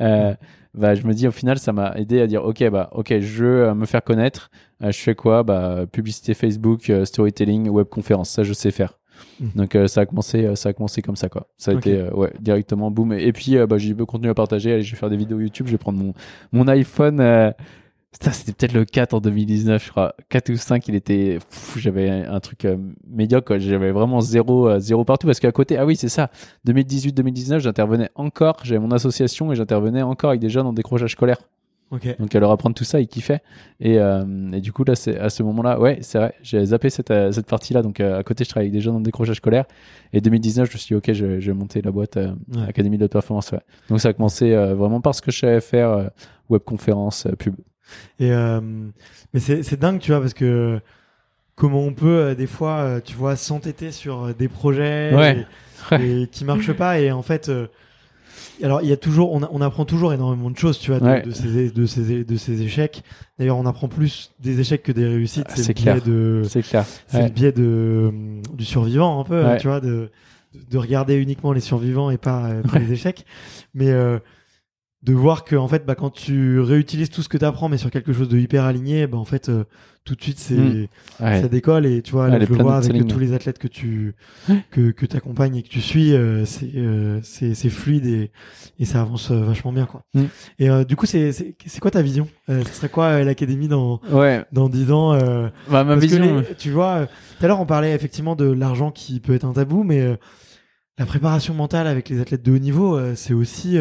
Je me dis au final ça m'a aidé à dire ok je veux me faire connaître, je fais quoi? Publicité Facebook, storytelling, web conférence, ça je sais faire. Donc ça a commencé comme ça quoi. Ça a été directement boum et puis j'ai peu de contenu à partager. Allez, je vais faire des vidéos YouTube, je vais prendre mon iPhone. C'était peut-être le 4 en 2019, je crois. 4 ou 5, j'avais un truc médiocre, quoi. J'avais vraiment zéro partout parce qu'à côté, c'est ça. 2018-2019, j'intervenais encore, j'avais mon association et j'intervenais encore avec des jeunes en décrochage scolaire. Donc à leur apprendre tout ça, ils kiffaient. Et du coup, là, c'est à ce moment-là, c'est vrai, j'ai zappé cette partie-là. Donc à côté, je travaille avec des jeunes en décrochage scolaire. Et 2019, je me suis dit, je vais monter la boîte Académie de haute performance. Donc ça a commencé vraiment par ce que je savais faire, web conférence, pub. Et mais c'est dingue, tu vois, parce que comment on peut des fois, tu vois, s'entêter sur des projets et qui marchent pas et en fait, alors il y a toujours, on apprend toujours énormément de choses, tu vois, de ces échecs. D'ailleurs, on apprend plus des échecs que des réussites. C'est clair. C'est clair. C'est le biais du survivant un peu, tu vois, de regarder uniquement les survivants et pas les échecs, mais de voir que en fait quand tu réutilises tout ce que tu apprends mais sur quelque chose de hyper aligné, en fait tout de suite ça décolle et tu vois là, je le vois avec tous les athlètes que tu accompagnes et que tu suis, c'est fluide et ça avance vachement bien quoi. Et du coup c'est quoi ta vision? Ce serait quoi l'académie dans 10 ans? Ma vision, tu vois, tout à l'heure on parlait effectivement de l'argent qui peut être un tabou, mais la préparation mentale avec les athlètes de haut niveau, c'est aussi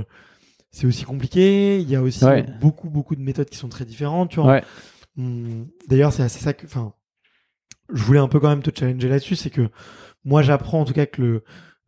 compliqué. Il y a aussi beaucoup de méthodes qui sont très différentes, tu vois. D'ailleurs, c'est ça que, je voulais un peu quand même te challenger là-dessus, c'est que moi, j'apprends en tout cas que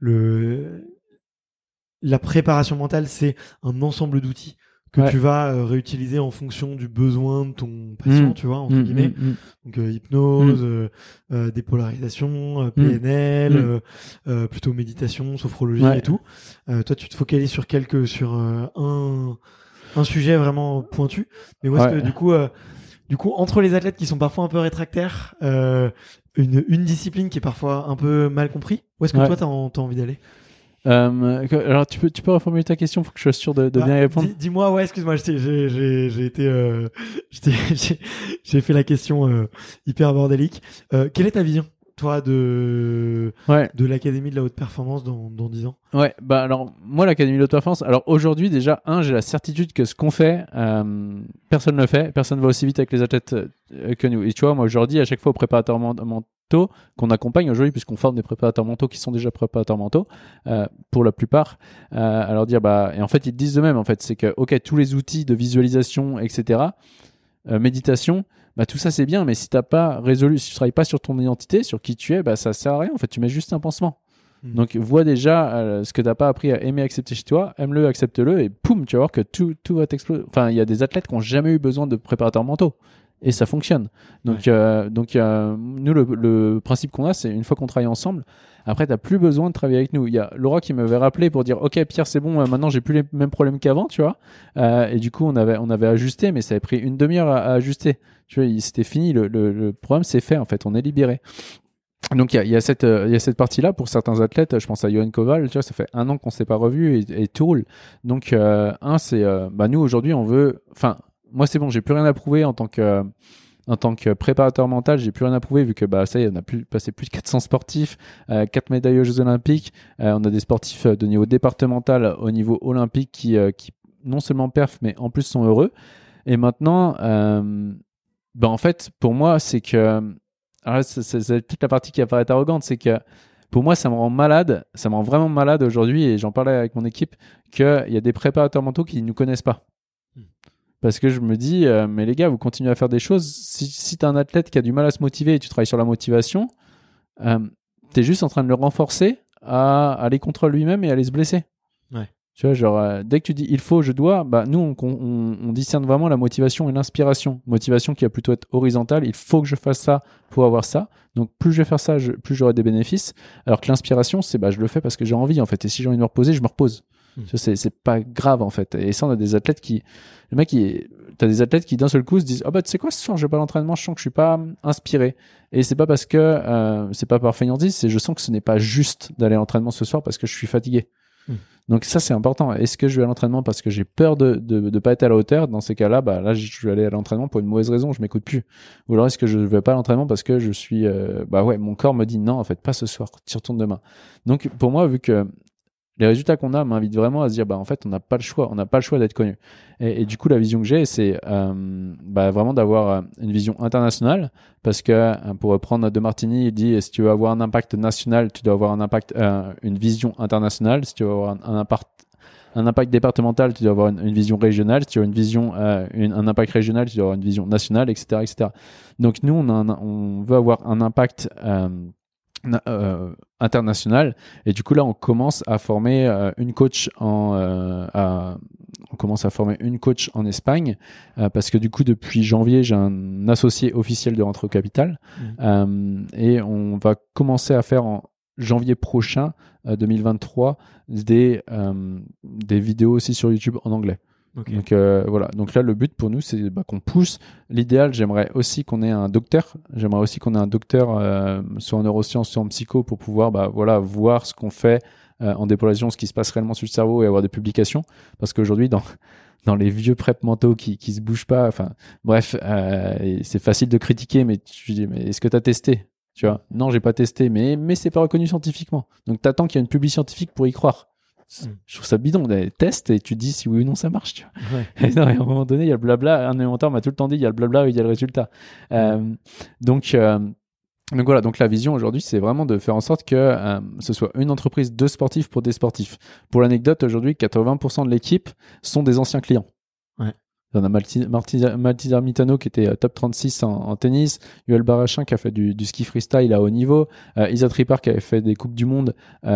la préparation mentale, c'est un ensemble d'outils que tu vas réutiliser en fonction du besoin de ton patient, tu vois, entre guillemets. Donc hypnose, dépolarisation, PNL, plutôt méditation, sophrologie et tout. Toi, tu te focalises sur un sujet vraiment pointu. Mais où est-ce que du Du coup, entre les athlètes qui sont parfois un peu rétractaires, une discipline qui est parfois un peu mal compris, où est-ce que toi, t'as envie d'aller? Alors, tu peux reformuler ta question, faut que je sois sûr de bien y répondre. Dis-moi, ouais, excuse-moi, j'ai été, j'ai fait la question hyper bordélique. Quelle est ta vision, toi, de l'Académie de la haute performance dans 10 ans? Ouais, bah alors moi l'Académie de haute performance, alors aujourd'hui déjà j'ai la certitude que ce qu'on fait, personne ne le fait, personne ne va aussi vite avec les athlètes que nous. Et tu vois, moi aujourd'hui à chaque fois aux préparateurs mentaux qu'on accompagne aujourd'hui, puisqu'on forme des préparateurs mentaux qui sont déjà préparateurs mentaux pour la plupart, à leur dire et en fait ils disent eux-mêmes en fait, c'est que ok, tous les outils de visualisation, etc., méditation, tout ça c'est bien, mais si t'as pas résolu, si tu travailles pas sur ton identité, sur qui tu es, ça sert à rien en fait, tu mets juste un pansement. Donc vois déjà ce que t'as pas appris à aimer, accepter chez toi, aime-le, accepte-le, et poum, tu vas voir que tout va t'exploser. Enfin, il y a des athlètes qui ont jamais eu besoin de préparateurs mentaux et ça fonctionne. Donc nous le principe qu'on a, c'est une fois qu'on travaille ensemble, après t'as plus besoin de travailler avec nous. Il y a Laura qui m'avait rappelé pour dire ok Pierre, c'est bon, maintenant j'ai plus les mêmes problèmes qu'avant, tu vois. Et du coup on avait ajusté, mais ça avait pris une demi-heure à ajuster. Tu vois, c'était fini, le problème c'est fait en fait, on est libéré. Donc il y a cette partie-là pour certains athlètes. Je pense à Johan Koval, tu vois, ça fait 1 an qu'on s'est pas revu et tout roule. Donc c'est nous aujourd'hui on veut. Enfin moi c'est bon, j'ai plus rien à prouver en tant que préparateur mental, j'ai plus rien à prouver vu que ça y est, on a passé plus de 400 sportifs, 4 médailles aux Jeux Olympiques. On a des sportifs de niveau départemental au niveau olympique qui non seulement perfent mais en plus sont heureux. Et maintenant, en fait pour moi c'est que alors c'est toute la partie qui apparaît arrogante, c'est que pour moi ça me rend vraiment malade aujourd'hui, et j'en parlais avec mon équipe, qu'il y a des préparateurs mentaux qui ne nous connaissent pas. Parce que je me dis, mais les gars, vous continuez à faire des choses, si tu as un athlète qui a du mal à se motiver et tu travailles sur la motivation, tu es juste en train de le renforcer à aller contre lui-même et à aller se blesser. Ouais. Tu vois, genre, dès que tu dis il faut, je dois, nous, on discerne vraiment la motivation et l'inspiration. Motivation qui va plutôt être horizontale, il faut que je fasse ça pour avoir ça. Donc, plus je vais faire ça, plus j'aurai des bénéfices. Alors que l'inspiration, c'est je le fais parce que j'ai envie, en fait. Et si j'ai envie de me reposer, je me repose. Tu vois, c'est pas grave, en fait. Et ça, on a des athlètes t'as des athlètes qui d'un seul coup se disent tu sais quoi, ce soir, je vais pas à l'entraînement, je sens que je suis pas inspiré. Et c'est pas parce que c'est pas par fainéantise, c'est je sens que ce n'est pas juste d'aller à l'entraînement ce soir parce que je suis fatigué. Donc ça c'est important. Est-ce que je vais à l'entraînement parce que j'ai peur de pas être à la hauteur? Dans ces cas-là, là je vais aller à l'entraînement pour une mauvaise raison, je m'écoute plus. Ou alors est-ce que je vais pas à l'entraînement parce que je suis mon corps me dit non, en fait pas ce soir, tu retournes demain. Donc pour moi, vu que les résultats qu'on a m'invitent vraiment à se dire en fait on n'a pas le choix d'être connu. Et du coup la vision que j'ai, c'est vraiment d'avoir une vision internationale, parce que pour reprendre De Martini, il dit si tu veux avoir un impact national, tu dois avoir une vision internationale. Si tu veux avoir un impact départemental, tu dois avoir une vision régionale. Si tu as une vision un impact régional, tu dois avoir une vision nationale, etc. Donc nous on veut avoir un impact international, et du coup là on commence à former une coach en Espagne, parce que du coup depuis janvier j'ai un associé officiel de rentrée au capital, et on va commencer à faire en janvier prochain 2023 des vidéos aussi sur YouTube en anglais. Okay. Donc voilà. Donc là, le but pour nous, c'est qu'on pousse. L'idéal, j'aimerais aussi qu'on ait un docteur. Soit en neurosciences, soit en psycho, pour pouvoir voir ce qu'on fait en dépolarisation, ce qui se passe réellement sur le cerveau, et avoir des publications. Parce qu'aujourd'hui, dans les vieux prep mentaux qui se bougent pas, enfin bref, c'est facile de critiquer, mais tu dis, mais est-ce que tu as testé? Tu vois? Non, j'ai pas testé, mais c'est pas reconnu scientifiquement. Donc t'attends qu'il y ait une publi scientifique pour y croire. Je trouve ça bidon, teste et tu te dis si oui ou non ça marche, tu vois. Ouais. Et non, à un moment donné, il y a le blabla. Un élémentaire m'a tout le temps dit il y a le blabla et il y a le résultat. Donc voilà, donc la vision aujourd'hui, c'est vraiment de faire en sorte que ce soit une entreprise de sportifs pour des sportifs. Pour l'anecdote, aujourd'hui, 80% de l'équipe sont des anciens clients. Ouais. On a Maltizar Mitano qui était top 36 en tennis, Yoel Barachin qui a fait du ski freestyle à haut niveau, Isa Tripart qui avait fait des coupes du monde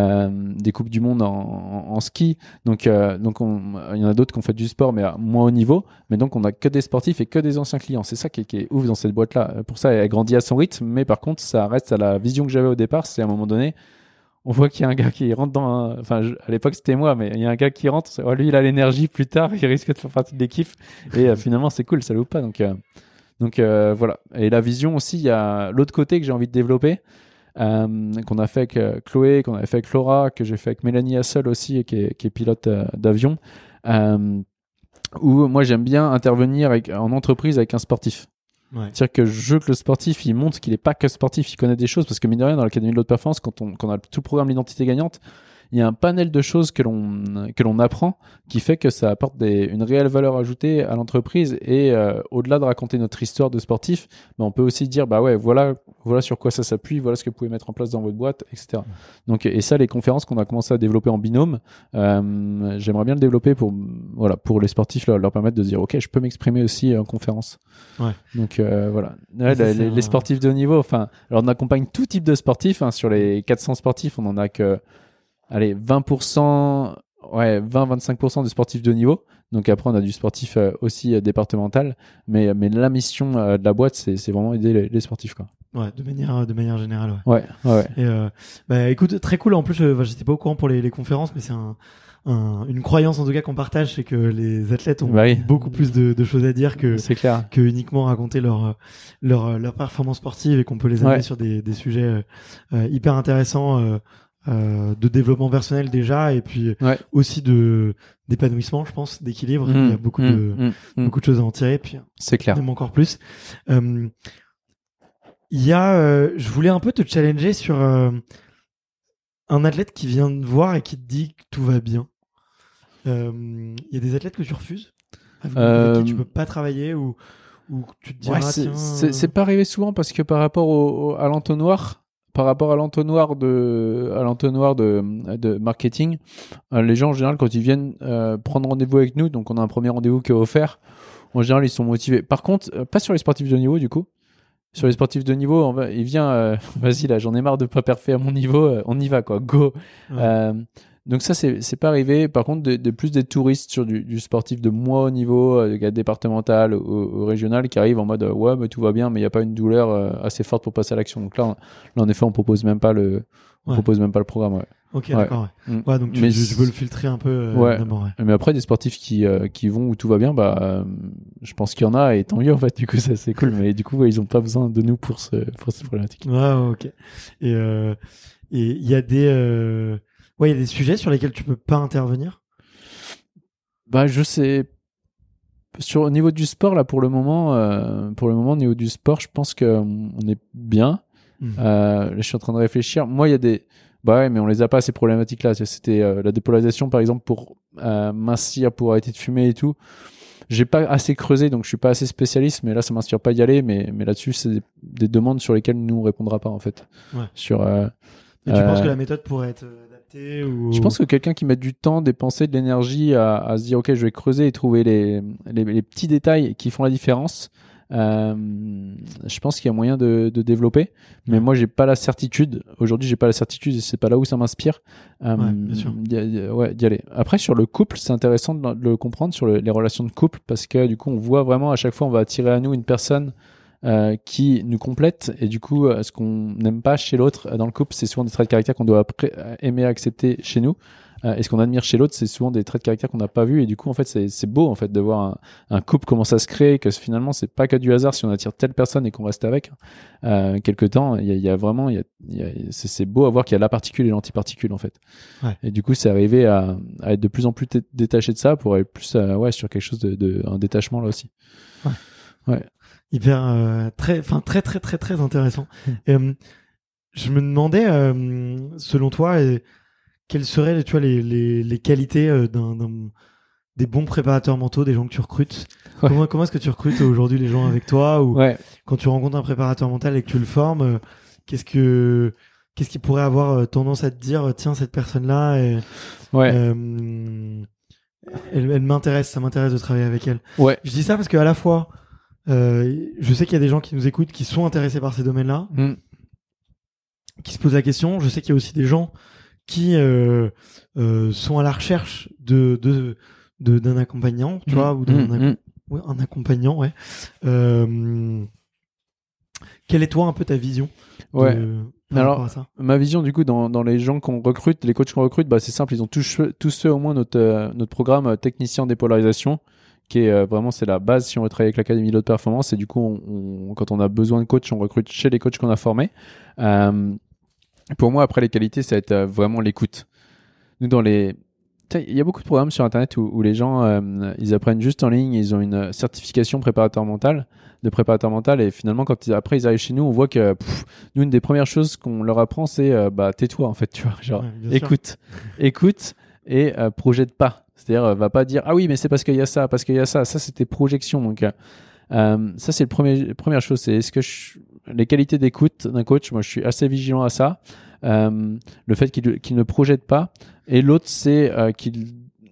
en ski. Donc il y en a d'autres qui ont fait du sport mais à moins haut niveau. Mais donc on a que des sportifs et que des anciens clients. C'est ça qui est ouf dans cette boîte-là. Pour ça, elle grandit à son rythme, mais par contre, ça reste à la vision que j'avais au départ. C'est à un moment donné, on voit qu'il y a un gars qui rentre à l'époque c'était moi, mais il y a un gars qui rentre, lui il a l'énergie, plus tard il risque de faire partie de l'équipe, et finalement c'est cool, ça loupe pas. Donc Donc voilà. Et la vision aussi, il y a l'autre côté que j'ai envie de développer, qu'on a fait avec Chloé, qu'on avait fait avec Laura, que j'ai fait avec Mélanie Hassel aussi, qui est pilote d'avion, où moi j'aime bien intervenir en entreprise avec un sportif. Ouais. C'est-à-dire que je veux que le sportif, il montre qu'il n'est pas que sportif, il connaît des choses, parce que mine de rien, dans l'Académie de l'Haute Performance, quand on a tout le programme L'Identité Gagnante, il y a un panel de choses que l'on apprend qui fait que ça apporte une réelle valeur ajoutée à l'entreprise. Et au-delà de raconter notre histoire de sportif, on peut aussi dire bah ouais, voilà sur quoi ça s'appuie, voilà ce que vous pouvez mettre en place dans votre boîte, etc. Donc, et ça, les conférences qu'on a commencé à développer en binôme, j'aimerais bien le développer pour les sportifs, leur permettre de se dire ok, je peux m'exprimer aussi en conférence. Ouais. Donc voilà. Les sportifs de haut niveau, enfin, alors on accompagne tout type de sportifs. Sur les 400 sportifs, on en a que 20%, 20-25% de sportifs de haut niveau. Donc après, on a du sportif aussi départemental. Mais la mission de la boîte, c'est vraiment aider les sportifs, quoi. Ouais, de manière générale. Ouais. Et écoute, très cool. En plus, j'étais pas au courant pour les conférences, mais c'est une croyance en tout cas qu'on partage, c'est que les athlètes ont beaucoup plus de choses à dire que uniquement raconter leur performance sportive, et qu'on peut les amener sur des sujets hyper intéressants. De développement personnel déjà, et puis aussi d'épanouissement, je pense, d'équilibre. Il y a beaucoup de choses à en tirer, puis c'est clair, même encore plus. Je voulais un peu te challenger sur un athlète qui vient te voir et qui te dit que tout va bien. Il y a des athlètes que tu refuses, avec qui tu peux pas travailler, ou tu te dis c'est pas arrivé souvent, parce que par rapport à l'entonnoir de marketing, les gens en général, quand ils viennent prendre rendez-vous avec nous, donc on a un premier rendez-vous qui est offert, en général ils sont motivés. Par contre, pas sur les sportifs de niveau du coup. Sur les sportifs de niveau, il vient, vas-y là, j'en ai marre de pas parfaire à mon niveau, on y va quoi, go. Ouais. Donc ça, c'est pas arrivé. Par contre, plus des touristes sur du sportif de moins haut niveau, départemental ou régional, qui arrivent en mode ouais, mais tout va bien, mais il n'y a pas une douleur assez forte pour passer à l'action. Donc là, en effet, on propose même pas le programme. Ouais. Ok, d'accord. Ouais, donc je veux le filtrer un peu d'abord. Ouais. Mais après, des sportifs qui vont où tout va bien, je pense qu'il y en a, et tant mieux en fait. Du coup, ça c'est cool. Mais du coup, ils ont pas besoin de nous pour cette problématique. Ouais, ok. Et il y a des il y a des sujets sur lesquels tu peux pas intervenir. Je sais. Au niveau du sport, là, pour le moment, au niveau du sport, je pense qu'on est bien. Là, je suis en train de réfléchir. Moi, il y a des. Mais on les a pas, ces problématiques-là. C'était la dépolarisation, par exemple, pour mincir, pour arrêter de fumer et tout. J'ai pas assez creusé, donc je suis pas assez spécialiste, mais là, ça m'inspire pas d'y aller. Mais là-dessus, c'est des demandes sur lesquelles nous, on répondra pas, en fait. Ouais. Et tu penses que la méthode pourrait être adaptée ou... Je pense que quelqu'un qui met du temps, dépenser de l'énergie à se dire ok, je vais creuser et trouver les petits détails qui font la différence, je pense qu'il y a moyen de développer. Mais moi, j'ai pas la certitude. Aujourd'hui, j'ai pas la certitude, et c'est pas là où ça m'inspire bien sûr. d'y aller. Après, sur le couple, c'est intéressant de le comprendre, sur les relations de couple, parce que du coup, on voit vraiment à chaque fois, on va attirer à nous une personne qui nous complète, et du coup ce qu'on n'aime pas chez l'autre dans le couple, c'est souvent des traits de caractère qu'on doit aimer accepter chez nous, et ce qu'on admire chez l'autre, c'est souvent des traits de caractère qu'on n'a pas vus, et du coup en fait c'est beau en fait de voir un couple comment ça se crée, que finalement c'est pas que du hasard si on attire telle personne et qu'on reste avec quelque temps. Il y a vraiment c'est beau à voir qu'il y a la particule et l'antiparticule en fait. Et du coup c'est arrivé à être de plus en plus détaché de ça pour aller plus sur quelque chose un détachement là aussi. Hyper très intéressant. Je me demandais selon toi quelles seraient les qualités des bons préparateurs mentaux, des gens que tu recrutes. Comment est-ce que tu recrutes aujourd'hui les gens avec toi, ou quand tu rencontres un préparateur mental et que tu le formes, qu'est-ce qui pourrait avoir tendance à te dire tiens, cette personne là elle m'intéresse, ça m'intéresse de travailler avec elle. Je dis ça parce qu'à la fois je sais qu'il y a des gens qui nous écoutent qui sont intéressés par ces domaines-là, qui se posent la question. Je sais qu'il y a aussi des gens qui sont à la recherche d'un accompagnant, tu vois, ou un accompagnant, Quelle est toi un peu ta vision par rapport à ça ? Ma vision du coup dans les gens qu'on recrute, les coachs qu'on recrute, c'est simple, ils ont tous fait au moins notre programme technicien en dépolarisation, qui est vraiment, c'est la base si on veut travailler avec l'académie de haute performance. Et du coup, quand on a besoin de coach, on recrute chez les coachs qu'on a formés. Pour moi, après les qualités, ça va être vraiment l'écoute. Nous, il y a beaucoup de programmes sur Internet où les gens, ils apprennent juste en ligne, ils ont une certification de préparateur mental, et finalement, après ils arrivent chez nous, on voit que nous, une des premières choses qu'on leur apprend, c'est tais-toi en fait, tu vois, genre écoute et projette pas. C'est-à-dire, va pas dire ah oui, mais c'est parce qu'il y a ça, ça c'est tes projections. Donc ça c'est première chose, c'est les qualités d'écoute d'un coach. Moi, je suis assez vigilant à ça. Le fait qu'il ne projette pas, et l'autre c'est qu'il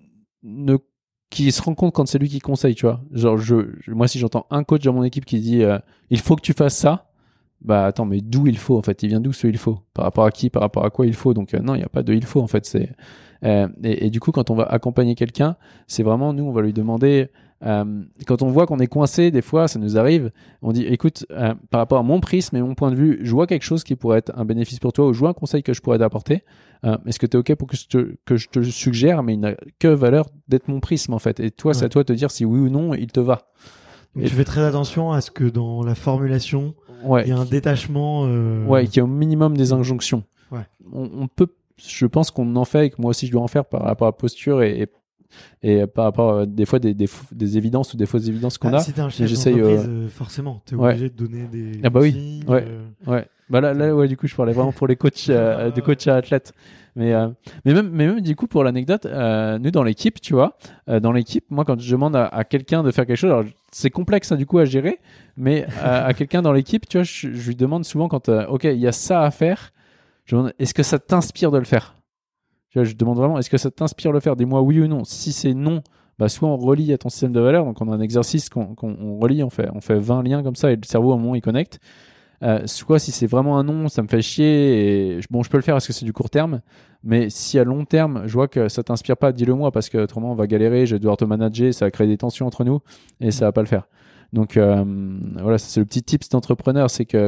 se rend compte quand c'est lui qui conseille, tu vois. Genre moi si j'entends un coach dans mon équipe qui dit il faut que tu fasses ça, bah attends, mais d'où il faut en fait, il vient d'où ce il faut, par rapport à qui, par rapport à quoi il faut. Donc non, il n'y a pas de il faut en fait, c'est et du coup quand on va accompagner quelqu'un, c'est vraiment nous on va lui demander quand on voit qu'on est coincé, des fois ça nous arrive, on dit écoute, par rapport à mon prisme et mon point de vue, je vois quelque chose qui pourrait être un bénéfice pour toi, ou je vois un conseil que je pourrais t'apporter, est-ce que tu es ok pour que je te suggère, mais il n'a que valeur d'être mon prisme en fait, et toi c'est à toi de te dire si oui ou non il te va. Donc tu fais très attention à ce que dans la formulation il y a un détachement qu'il y a au minimum des injonctions. On peut, je pense qu'on en fait, et que moi aussi je dois en faire par rapport à la posture et par rapport à des fois des évidences ou des fausses évidences qu'on a. Si t'es un chef d'entreprise, forcément, t'es obligé de donner des consignes. Bah là, du coup, je parlais vraiment pour les coachs, de coach à athlète. Mais même du coup, pour l'anecdote, nous dans l'équipe, tu vois, moi quand je demande à quelqu'un de faire quelque chose, alors c'est complexe du coup à gérer, mais à quelqu'un dans l'équipe, tu vois, je lui demande souvent quand, ok, il y a ça à faire, je demande, est-ce que ça t'inspire de le faire? Tu vois, je demande vraiment, est-ce que ça t'inspire de le faire? Dis-moi oui ou non. Si c'est non, bah soit on relie à ton système de valeurs, donc on a un exercice qu'on relie, on fait 20 liens comme ça et le cerveau au moment il connecte. Soit si c'est vraiment un non, ça me fait chier et je peux le faire parce que c'est du court terme, mais si à long terme je vois que ça t'inspire pas, dis-le moi parce que autrement on va galérer, je vais devoir te manager, ça va créer des tensions entre nous et ça va pas le faire. Donc voilà, ça, c'est le petit tips d'entrepreneur, c'est que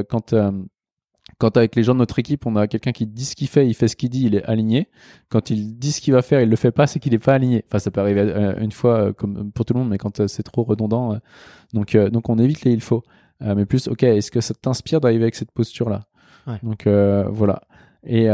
quand avec les gens de notre équipe, on a quelqu'un qui dit ce qu'il fait, il fait ce qu'il dit, il est aligné. Quand il dit ce qu'il va faire, il le fait pas, c'est qu'il est pas aligné. Enfin, ça peut arriver une fois comme pour tout le monde, mais quand c'est trop redondant, donc on évite les il faut. Mais plus, ok, est-ce que ça t'inspire d'arriver avec cette posture-là? Donc voilà. Et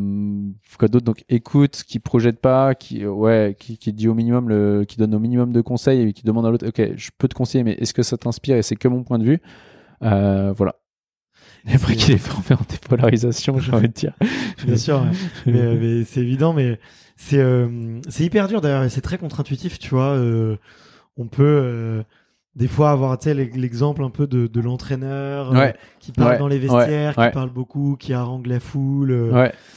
quoi d'autre? Donc écoute, qui projette pas, qui dit au minimum qui donne au minimum de conseils et qui demande à l'autre, ok, je peux te conseiller, mais est-ce que ça t'inspire et c'est que mon point de vue? Voilà. Et après qu'il est formé en dépolarisation, j'ai envie de dire. Bien sûr, mais c'est évident, mais c'est hyper dur d'ailleurs et c'est très contre-intuitif, tu vois. On peut des fois avoir l'exemple un peu de l'entraîneur qui parle dans les vestiaires, qui parle beaucoup, qui harangue la foule.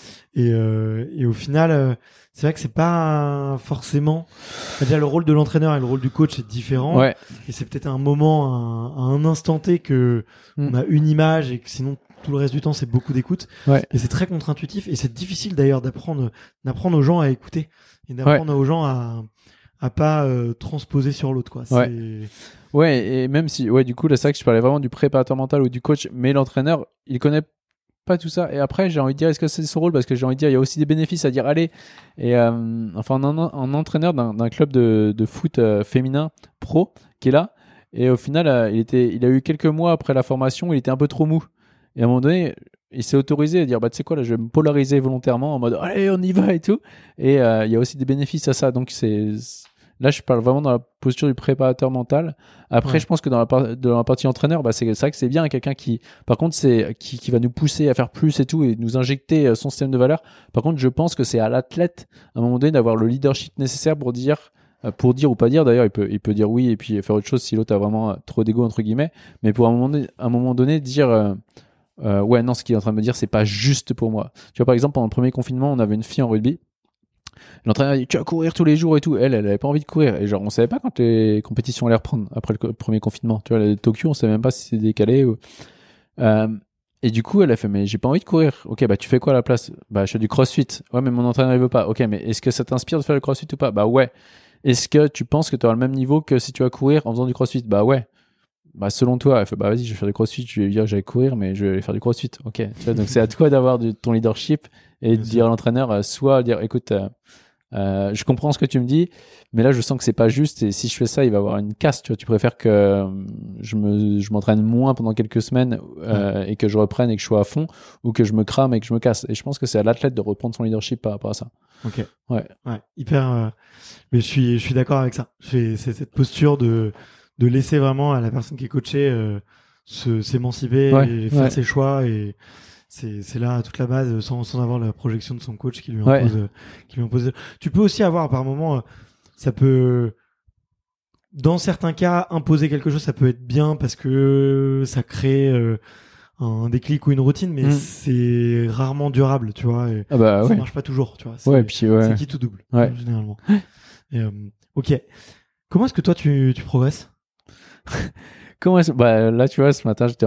Et au final, c'est vrai que c'est pas forcément. Déjà, le rôle de l'entraîneur et le rôle du coach est différent. Et c'est peut-être un moment, à un instant T que on a une image et que sinon tout le reste du temps c'est beaucoup d'écoute. Et c'est très contre-intuitif et c'est difficile d'ailleurs d'apprendre aux gens à écouter et d'apprendre aux gens à pas transposer sur l'autre, quoi. Et même si, du coup, là, c'est vrai que je parlais vraiment du préparateur mental ou du coach, mais l'entraîneur, il connaît pas tout ça. Et après, j'ai envie de dire, est-ce que c'est son rôle? Parce que j'ai envie de dire, il y a aussi des bénéfices à dire, allez. Et enfin, un entraîneur d'un club de foot féminin pro qui est là. Et au final, il a eu quelques mois après la formation, il était un peu trop mou. Et à un moment donné, il s'est autorisé à dire, tu sais quoi, là, je vais me polariser volontairement en mode, allez, on y va et tout. Et il y a aussi des bénéfices à ça. Donc, là, je parle vraiment dans la posture du préparateur mental. Après, je pense que dans la partie entraîneur, c'est vrai que c'est bien quelqu'un qui, par contre, qui va nous pousser à faire plus et tout et nous injecter son système de valeurs. Par contre, je pense que c'est à l'athlète, à un moment donné, d'avoir le leadership nécessaire pour dire ou pas dire. D'ailleurs, il peut dire oui et puis faire autre chose si l'autre a vraiment trop d'ego, entre guillemets. Mais pour à un moment donné dire, non, ce qu'il est en train de me dire, c'est pas juste pour moi. Tu vois, par exemple, pendant le premier confinement, on avait une fille en rugby. L'entraîneur a dit, tu vas courir tous les jours et tout. Elle avait pas envie de courir. Et genre, on savait pas quand les compétitions allaient reprendre après le premier confinement. Tu vois, le Tokyo, on savait même pas si c'est décalé ou... Et du coup, elle a fait, mais j'ai pas envie de courir. Ok, tu fais quoi à la place? Je fais du crossfit. Ouais, mais mon entraîneur, il veut pas. Ok, mais est-ce que ça t'inspire de faire le crossfit ou pas? Ouais. Est-ce que tu penses que tu auras le même niveau que si tu vas courir en faisant du crossfit? Ouais. Selon toi, elle fait, vas-y, je vais faire du crossfit, je vais dire que j'allais courir, mais je vais faire du crossfit. Ok. Tu vois, donc c'est à toi d'avoir ton leadership et de dire à l'entraîneur, soit dire, écoute, Je comprends ce que tu me dis, mais là je sens que c'est pas juste, et si je fais ça il va y avoir une casse, tu vois. Tu préfères que je m'entraîne moins pendant quelques semaines et que je reprenne et que je sois à fond, ou que je me crame et que je me casse. Et je pense que c'est à l'athlète de reprendre son leadership par rapport à ça. Ok. Ouais. Hyper. Mais je suis d'accord avec ça. C'est cette posture de laisser vraiment à la personne qui est coachée s'émanciper et faire ses choix, et c'est là toute la base, sans avoir la projection de son coach qui lui impose. Tu peux aussi avoir par moment, ça peut, dans certains cas, imposer quelque chose, ça peut être bien parce que ça crée un déclic ou une routine, mais c'est rarement durable, tu vois. Et ça marche pas toujours, tu vois. C'est qui tout double, généralement. Et, ok. Comment est-ce que toi tu progresses? Là, tu vois, ce matin, j'étais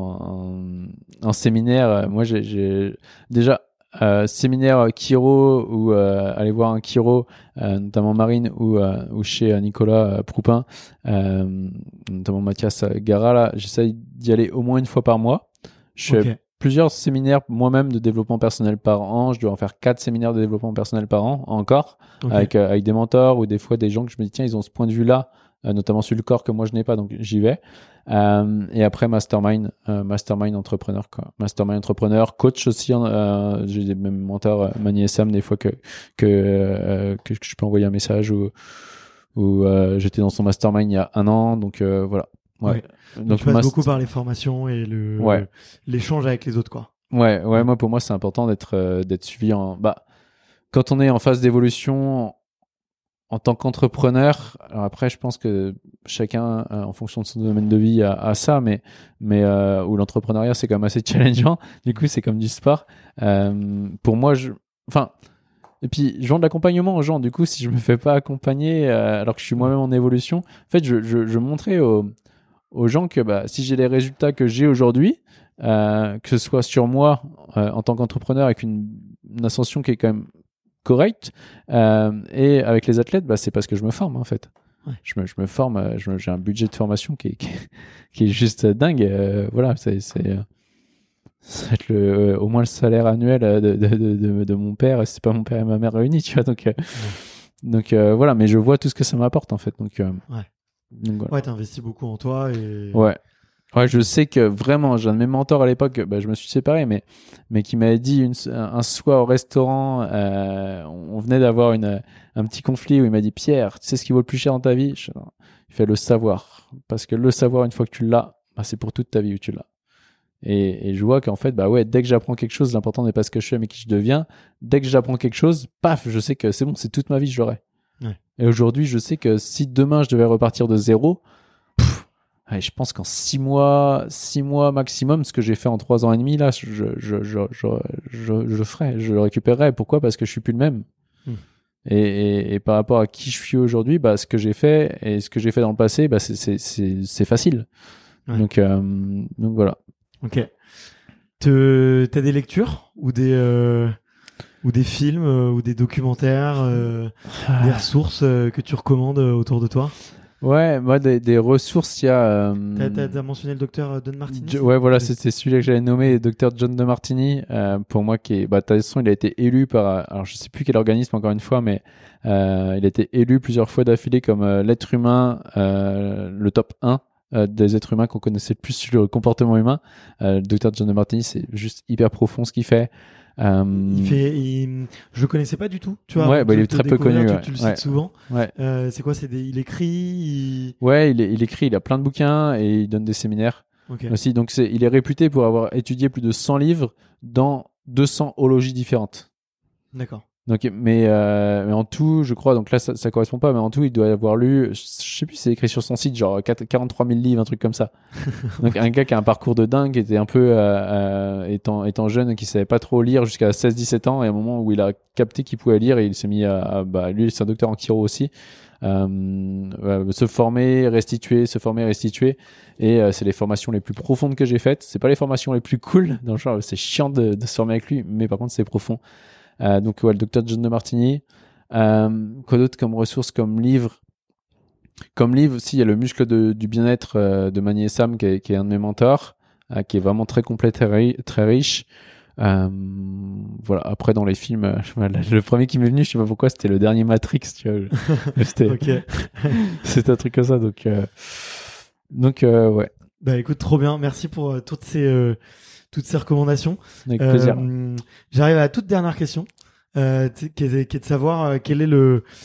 en séminaire. Moi, j'ai déjà séminaire chiro, ou aller voir un chiro, notamment Marine, ou chez Nicolas Proupin, notamment Mathias Gara. Là, j'essaye d'y aller au moins une fois par mois. Je fais plusieurs séminaires moi-même de développement personnel par an. Je dois en faire 4 séminaires de développement personnel par an encore, avec des mentors, ou des fois des gens que je me dis tiens, ils ont ce point de vue-là, notamment sur le corps que moi je n'ai pas, donc j'y vais. Et après mastermind entrepreneur, quoi. Mastermind entrepreneur, coach aussi. J'ai des mêmes mentors, Mani et Sam, des fois que je peux envoyer un message, ou j'étais dans son mastermind il y a 1 an, donc voilà. Donc tu passes beaucoup par les formations et l'échange avec les autres, quoi. Moi, pour moi c'est important d'être suivi quand on est en phase d'évolution en tant qu'entrepreneur. Alors après, je pense que chacun, en fonction de son domaine de vie, a ça, mais où l'entrepreneuriat, c'est quand même assez challengeant. Du coup, c'est comme du sport. Pour moi, et puis, je vends de l'accompagnement aux gens. Du coup, si je me fais pas accompagner, alors que je suis moi-même en évolution, en fait, je montrais aux gens que si j'ai les résultats que j'ai aujourd'hui, que ce soit sur moi en tant qu'entrepreneur, avec une ascension qui est quand même correct, et avec les athlètes, c'est parce que je me forme, en fait. Je me forme, j'ai un budget de formation qui est juste dingue. Voilà, ça va être au moins le salaire annuel de mon père, et c'est pas mon père et ma mère réunis, tu vois. Donc voilà, mais je vois tout ce que ça m'apporte, en fait. Donc voilà. T'investis beaucoup en toi et Ouais, je sais que vraiment, j'ai un de mes mentors à l'époque, je me suis séparé, mais qui m'avait dit un soir au restaurant, on venait d'avoir un petit conflit, où il m'a dit: Pierre, tu sais ce qui vaut le plus cher dans ta vie? Il fait le savoir. Parce que le savoir, une fois que tu l'as, c'est pour toute ta vie où tu l'as. Et je vois qu'en fait, dès que j'apprends quelque chose, l'important n'est pas ce que je fais, mais qui je deviens. Dès que j'apprends quelque chose, paf, je sais que c'est bon, c'est toute ma vie, je l'aurai. Et aujourd'hui, je sais que si demain je devais repartir de zéro, je pense qu'en 6 mois maximum, ce que j'ai fait en 3 ans et demi, là, je ferai, je le récupérerai. Pourquoi? Parce que je suis plus le même. Et par rapport à qui je suis aujourd'hui, ce que j'ai fait et ce que j'ai fait dans le passé, c'est facile. Donc voilà. Ok. T'as des lectures ou des films ou des documentaires, des ressources que tu recommandes autour de toi? Ouais, moi des ressources, il y a. T'as mentionné le docteur Don Martini. Voilà, c'était celui-là que j'avais nommé, le docteur John De Martini. Pour moi, de toute façon, il a été élu par, alors je sais plus quel organisme encore une fois, mais il a été élu plusieurs fois d'affilée comme l'être humain, le top 1 des êtres humains qu'on connaissait le plus sur le comportement humain. Le docteur John De Martini, c'est juste hyper profond ce qu'il fait. Je connaissais pas du tout, tu vois. Il est très peu connu. Tu le cites souvent. C'est quoi? Il écrit. Il écrit. Il a plein de bouquins et il donne des séminaires aussi. Donc il est réputé pour avoir étudié plus de 100 livres dans 200 ologies différentes. D'accord. Donc, mais en tout, je crois, donc là ça correspond pas, mais en tout, il doit avoir lu, je sais plus, c'est écrit sur son site, genre 43 000 livres, un truc comme ça. Donc un gars qui a un parcours de dingue, qui était un peu étant jeune, qui savait pas trop lire jusqu'à 16-17 ans, et à un moment où il a capté qu'il pouvait lire, et il s'est mis lui, c'est un docteur en chiro aussi, se former, restituer, et c'est les formations les plus profondes que j'ai faites. C'est pas les formations les plus cool, dans le genre c'est chiant de se former avec lui, mais par contre c'est profond. Donc le docteur John De Martini. Quoi d'autre comme ressources, comme livre aussi, il y a le muscle du bien-être de Mani et Sam, qui est un de mes mentors, qui est vraiment très complet, très riche. Voilà. Après, dans les films, le premier qui m'est venu, je sais pas pourquoi, c'était le dernier Matrix, tu vois. C'était un truc comme ça, donc ouais. Bah écoute, trop bien. Merci pour toutes ces recommandations. Avec plaisir. J'arrive à la toute dernière question, qui est de savoir quel est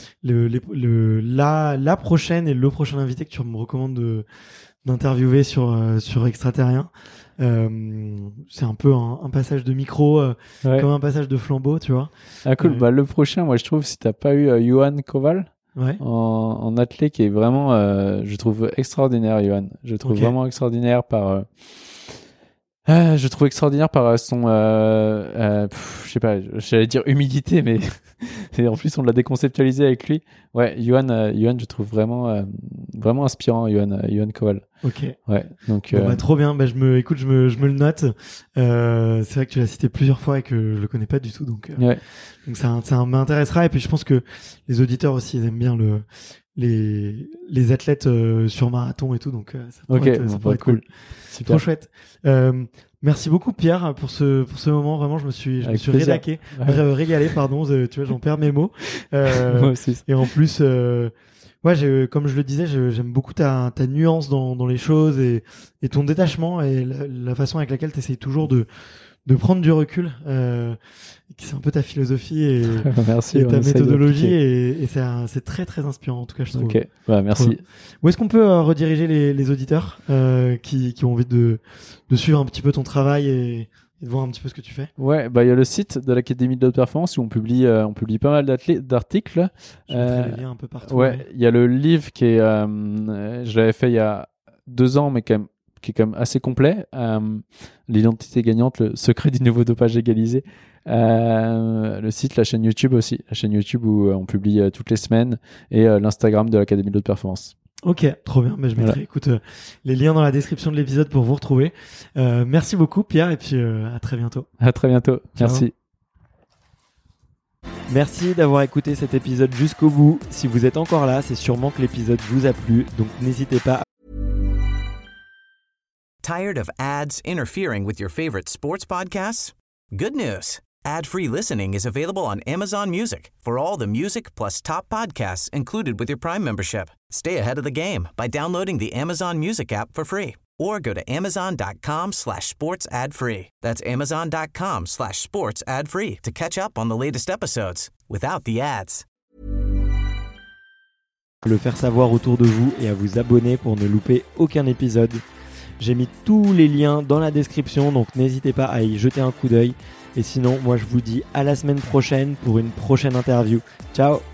la prochaine et le prochain invité que tu me recommandes d'interviewer sur Extraterrien. C'est un peu un passage de micro, comme un passage de flambeau, tu vois. Ah cool. Bah le prochain, moi je trouve, si t'as pas eu Johan Koval en athlète, qui est vraiment, je trouve extraordinaire, Johan. Je trouve vraiment extraordinaire par son, je sais pas, j'allais dire humilité, mais en plus on l'a déconceptualisé avec lui. Ouais, Johan, je trouve vraiment inspirant, Johan Koval. Ok. Ouais, donc. Trop bien. Bah, je me le note. C'est vrai que tu l'as cité plusieurs fois et que je le connais pas du tout, donc ça m'intéressera. Et puis je pense que les auditeurs aussi, ils aiment bien les athlètes sur marathon et tout, donc ça pourrait être cool. Super. Trop chouette. Merci beaucoup Pierre pour ce moment. Vraiment, je me suis régalé, pardon. Tu vois, j'en perds mes mots. Moi aussi. Et en plus, comme je le disais, j'aime beaucoup ta nuance dans les choses et ton détachement et la façon avec laquelle tu essayes toujours de prendre du recul. C'est un peu ta philosophie et ta méthodologie et c'est très très inspirant en tout cas, je trouve. Ok, merci. Où est-ce qu'on peut rediriger les auditeurs qui ont envie de suivre un petit peu ton travail et de voir un petit peu ce que tu fais? Ouais, bah il y a le site de l'Académie de l'Haute Performance où on publie pas mal d'articles. Je mettrai les liens un peu partout. Ouais, il y a le livre qui est, je l'avais fait il y a 2 ans, mais qui est quand même assez complet. L'identité gagnante, le secret du nouveau dopage égalisé. Le site, la chaîne YouTube aussi, la chaîne YouTube où on publie toutes les semaines, et l'Instagram de l'Académie de l'Haute Performance. Ok, trop bien. Je mettrai les liens dans la description de l'épisode pour vous retrouver. Merci beaucoup Pierre et puis à très bientôt. À très bientôt. Ciao. Merci. Merci d'avoir écouté cet épisode jusqu'au bout. Si vous êtes encore là, c'est sûrement que l'épisode vous a plu, donc n'hésitez pas. Tired of ads interfering with your favorite sports podcasts? Good news. Ad-free listening is available on Amazon Music for all the music plus top podcasts included with your Prime membership. Stay ahead of the game by downloading the Amazon Music app for free or go to amazon.com/sports ad free. That's amazon.com/sports ad free to catch up on the latest episodes without the ads. Le faire savoir autour de vous et à vous abonner pour ne louper aucun épisode. J'ai mis tous les liens dans la description, donc n'hésitez pas à y jeter un coup d'œil. Et sinon, moi je vous dis à la semaine prochaine pour une prochaine interview. Ciao!